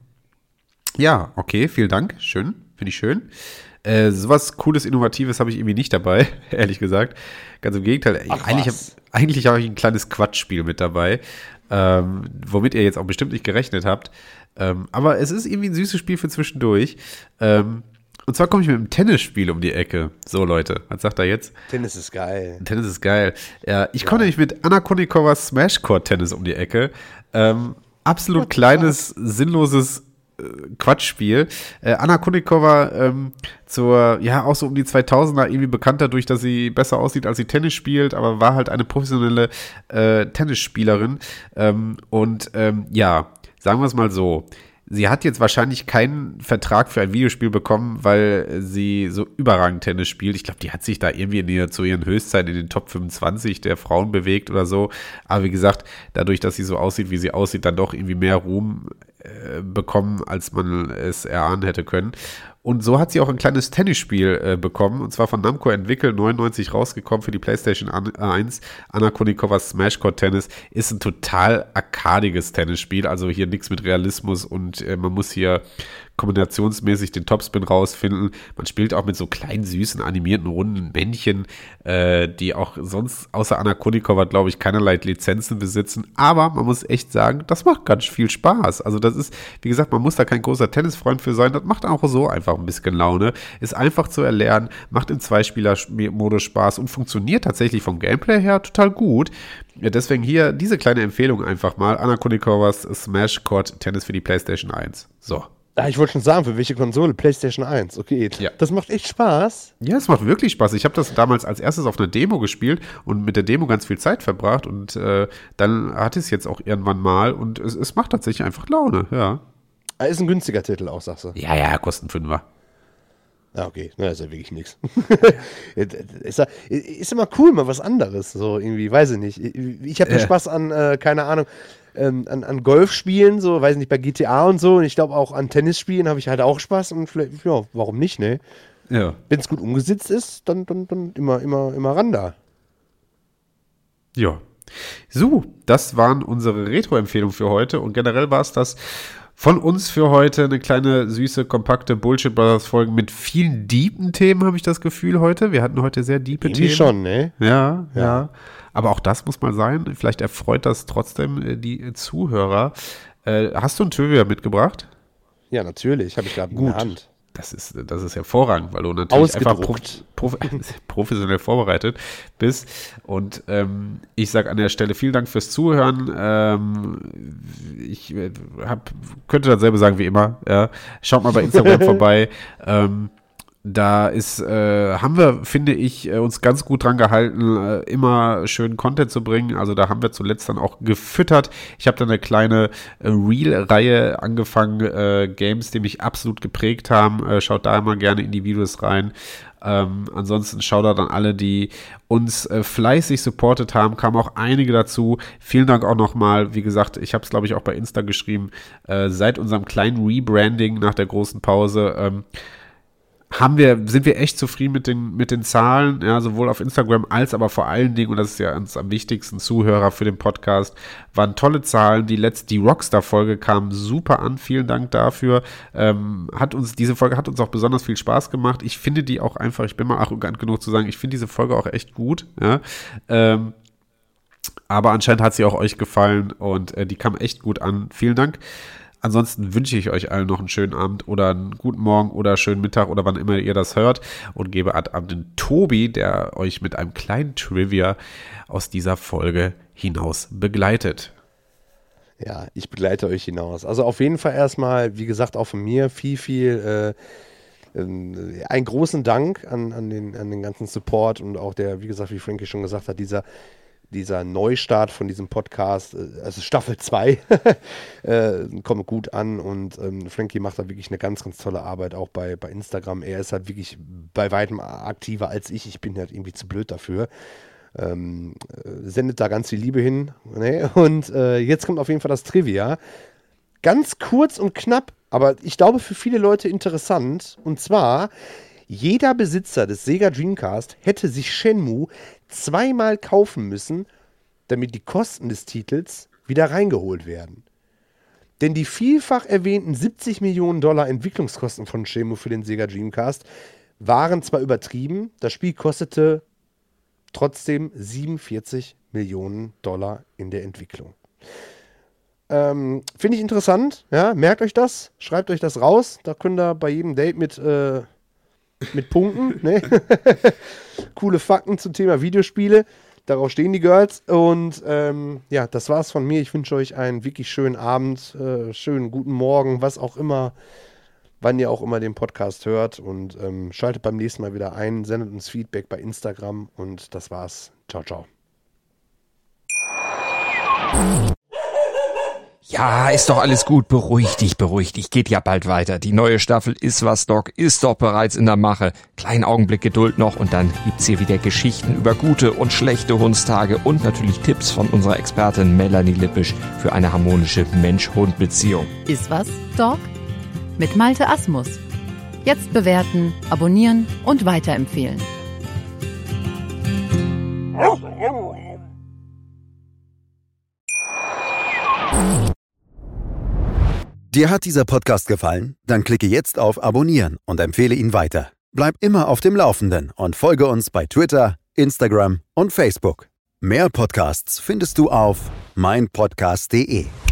Ja, okay, vielen Dank. Schön, finde ich schön. Äh, sowas Cooles, Innovatives habe ich irgendwie nicht dabei, ehrlich gesagt. Ganz im Gegenteil. Ach, eigentlich habe eigentlich hab ich ein kleines Quatschspiel mit dabei, ähm, womit ihr jetzt auch bestimmt nicht gerechnet habt. Ähm, aber es ist irgendwie ein süßes Spiel für zwischendurch. Ähm, und zwar komme ich mit einem Tennisspiel um die Ecke. So, Leute, was sagt er jetzt? Tennis ist geil. Tennis ist geil. Ja, ich ja. komme nämlich mit Anna Kournikovas Smash Court Tennis um die Ecke. Ähm, absolut kleines, sinnloses Quatschspiel. Äh, Anna Kournikova ähm, zur, ja, auch so um die zweitausender irgendwie bekannt dadurch, dass sie besser aussieht, als sie Tennis spielt, aber war halt eine professionelle äh, Tennisspielerin. Ähm, und ähm, ja, sagen wir es mal so, sie hat jetzt wahrscheinlich keinen Vertrag für ein Videospiel bekommen, weil sie so überragend Tennis spielt. Ich glaube, die hat sich da irgendwie in der, zu ihren Höchstzeiten in den Top fünfundzwanzig der Frauen bewegt oder so. Aber wie gesagt, dadurch, dass sie so aussieht, wie sie aussieht, dann doch irgendwie mehr Ruhm äh, bekommen, als man es erahnen hätte können. Und so hat sie auch ein kleines Tennisspiel äh, bekommen, und zwar von Namco entwickelt, neunundneunzig rausgekommen für die PlayStation eins. Anna Kournikovas Smash Court Tennis ist ein total arkadiges Tennisspiel, also hier nichts mit Realismus und äh, man muss hier kombinationsmäßig den Topspin rausfinden. Man spielt auch mit so kleinen, süßen, animierten, runden Männchen, äh, die auch sonst außer Anna Kournikova, glaube ich, keinerlei Lizenzen besitzen. Aber man muss echt sagen, das macht ganz viel Spaß. Also das ist, wie gesagt, man muss da kein großer Tennisfreund für sein. Das macht auch so einfach ein bisschen Laune. Ist einfach zu erlernen, macht im Zweispieler-Modus Spaß und funktioniert tatsächlich vom Gameplay her total gut. Ja, deswegen hier diese kleine Empfehlung einfach mal. Anna Kournikovas Smash Court Tennis für die PlayStation eins. So. Ah, ich wollte schon sagen, für welche Konsole? PlayStation eins, okay. Ja. Das macht echt Spaß. Ja, es macht wirklich Spaß. Ich habe das damals als erstes auf einer Demo gespielt und mit der Demo ganz viel Zeit verbracht und äh, dann hatte ich es jetzt auch irgendwann mal und es, es macht tatsächlich einfach Laune, ja. Ah, ist ein günstiger Titel auch, sagst du? Ja, ja, kostet Fünfer. Ah, okay, na, ist ja wirklich nichts. ist, ja, ist immer cool, mal was anderes, so irgendwie, weiß ich nicht. Ich habe ja Spaß an, äh, keine Ahnung, ähm, an, an Golfspielen, so, weiß nicht, bei G T A und so, und ich glaube auch an Tennisspielen habe ich halt auch Spaß und vielleicht, ja, warum nicht, ne? Ja. Wenn es gut umgesetzt ist, dann, dann, dann immer, immer, immer ran da. Ja. So, das waren unsere Retro-Empfehlungen für heute und generell war es das von uns für heute. Eine kleine, süße, kompakte Bullshit Brothers-Folge mit vielen deepen Themen, habe ich das Gefühl heute. Wir hatten heute sehr diepe Irgendwie Themen. schon, ne? Ja, ja, Ja. Aber auch das muss mal sein. Vielleicht erfreut das trotzdem äh, die äh, Zuhörer. Äh, hast du ein Trivia mitgebracht? Ja, natürlich, habe ich gerade in der Hand. Das ist, das ist hervorragend, weil du natürlich einfach prof, Ausgedruckt. prof, professionell vorbereitet bist. Und ähm, ich sage an der Stelle vielen Dank fürs Zuhören. Ähm, ich äh, hab, könnte dasselbe sagen wie immer. Ja. Schaut mal bei Instagram vorbei. Ähm, Da ist, äh, haben wir, finde ich, äh, uns ganz gut dran gehalten, äh, immer schön Content zu bringen. Also da haben wir zuletzt dann auch gefüttert. Ich habe dann eine kleine äh, Reel-Reihe angefangen, äh, Games, die mich absolut geprägt haben. Äh, schaut da immer gerne in die Videos rein. Ähm, ansonsten schaut da dann alle, die uns äh, fleißig supportet haben, kamen auch einige dazu. Vielen Dank auch nochmal. Wie gesagt, ich habe es, glaube ich, auch bei Insta geschrieben. Äh, seit unserem kleinen Rebranding nach der großen Pause, ähm, haben wir, sind wir echt zufrieden mit den, mit den Zahlen, ja, sowohl auf Instagram als aber vor allen Dingen, und das ist ja uns am wichtigsten, Zuhörer für den Podcast, waren tolle Zahlen. Die letzte, die Rockstar-Folge kam super an, vielen Dank dafür. Ähm, hat uns, diese Folge hat uns auch besonders viel Spaß gemacht. Ich finde die auch einfach, ich bin mal arrogant genug zu sagen, ich finde diese Folge auch echt gut, ja. Ähm, aber anscheinend hat sie auch euch gefallen und äh, die kam echt gut an. Vielen Dank. Ansonsten wünsche ich euch allen noch einen schönen Abend oder einen guten Morgen oder schönen Mittag oder wann immer ihr das hört und gebe ab an den Tobi, der euch mit einem kleinen Trivia aus dieser Folge hinaus begleitet. Ja, ich begleite euch hinaus. Also auf jeden Fall erstmal, wie gesagt, auch von mir viel, viel, äh, äh, einen großen Dank an, an, den, an den ganzen Support und auch der, wie gesagt, wie Frankie schon gesagt hat, dieser dieser Neustart von diesem Podcast, also Staffel zwei, äh, kommt gut an und ähm, Frankie macht da wirklich eine ganz, ganz tolle Arbeit, auch bei, bei Instagram. Er ist halt wirklich bei weitem aktiver als ich. Ich bin halt irgendwie zu blöd dafür. Ähm, äh, sendet da ganz viel Liebe hin. Ne? Und äh, jetzt kommt auf jeden Fall das Trivia. Ganz kurz und knapp, aber ich glaube für viele Leute interessant. Und zwar, jeder Besitzer des Sega Dreamcast hätte sich Shenmue zweimal kaufen müssen, damit die Kosten des Titels wieder reingeholt werden. Denn die vielfach erwähnten siebzig Millionen Dollar Entwicklungskosten von Shenmue für den Sega Dreamcast waren zwar übertrieben, das Spiel kostete trotzdem siebenundvierzig Millionen Dollar in der Entwicklung. Ähm, finde ich interessant, ja, merkt euch das, schreibt euch das raus, da könnt ihr bei jedem Date mit äh, mit Punkten, ne? Coole Fakten zum Thema Videospiele. Darauf stehen die Girls. Und ähm, ja, das war's von mir. Ich wünsche euch einen wirklich schönen Abend, äh, schönen guten Morgen, was auch immer, wann ihr auch immer den Podcast hört. Und ähm, schaltet beim nächsten Mal wieder ein, sendet uns Feedback bei Instagram. Und das war's. Ciao, ciao. Ja, ist doch alles gut. Beruhig dich, beruhig dich. Geht ja bald weiter. Die neue Staffel Ist was, Doc ist doch bereits in der Mache. Kleinen Augenblick Geduld noch und dann gibt's hier wieder Geschichten über gute und schlechte Hundstage und natürlich Tipps von unserer Expertin Melanie Lippisch für eine harmonische Mensch-Hund-Beziehung. Ist was, Doc? Mit Malte Asmus. Jetzt bewerten, abonnieren und weiterempfehlen. Dir hat dieser Podcast gefallen? Dann klicke jetzt auf Abonnieren und empfehle ihn weiter. Bleib immer auf dem Laufenden und folge uns bei Twitter, Instagram und Facebook. Mehr Podcasts findest du auf meinpodcast punkt de.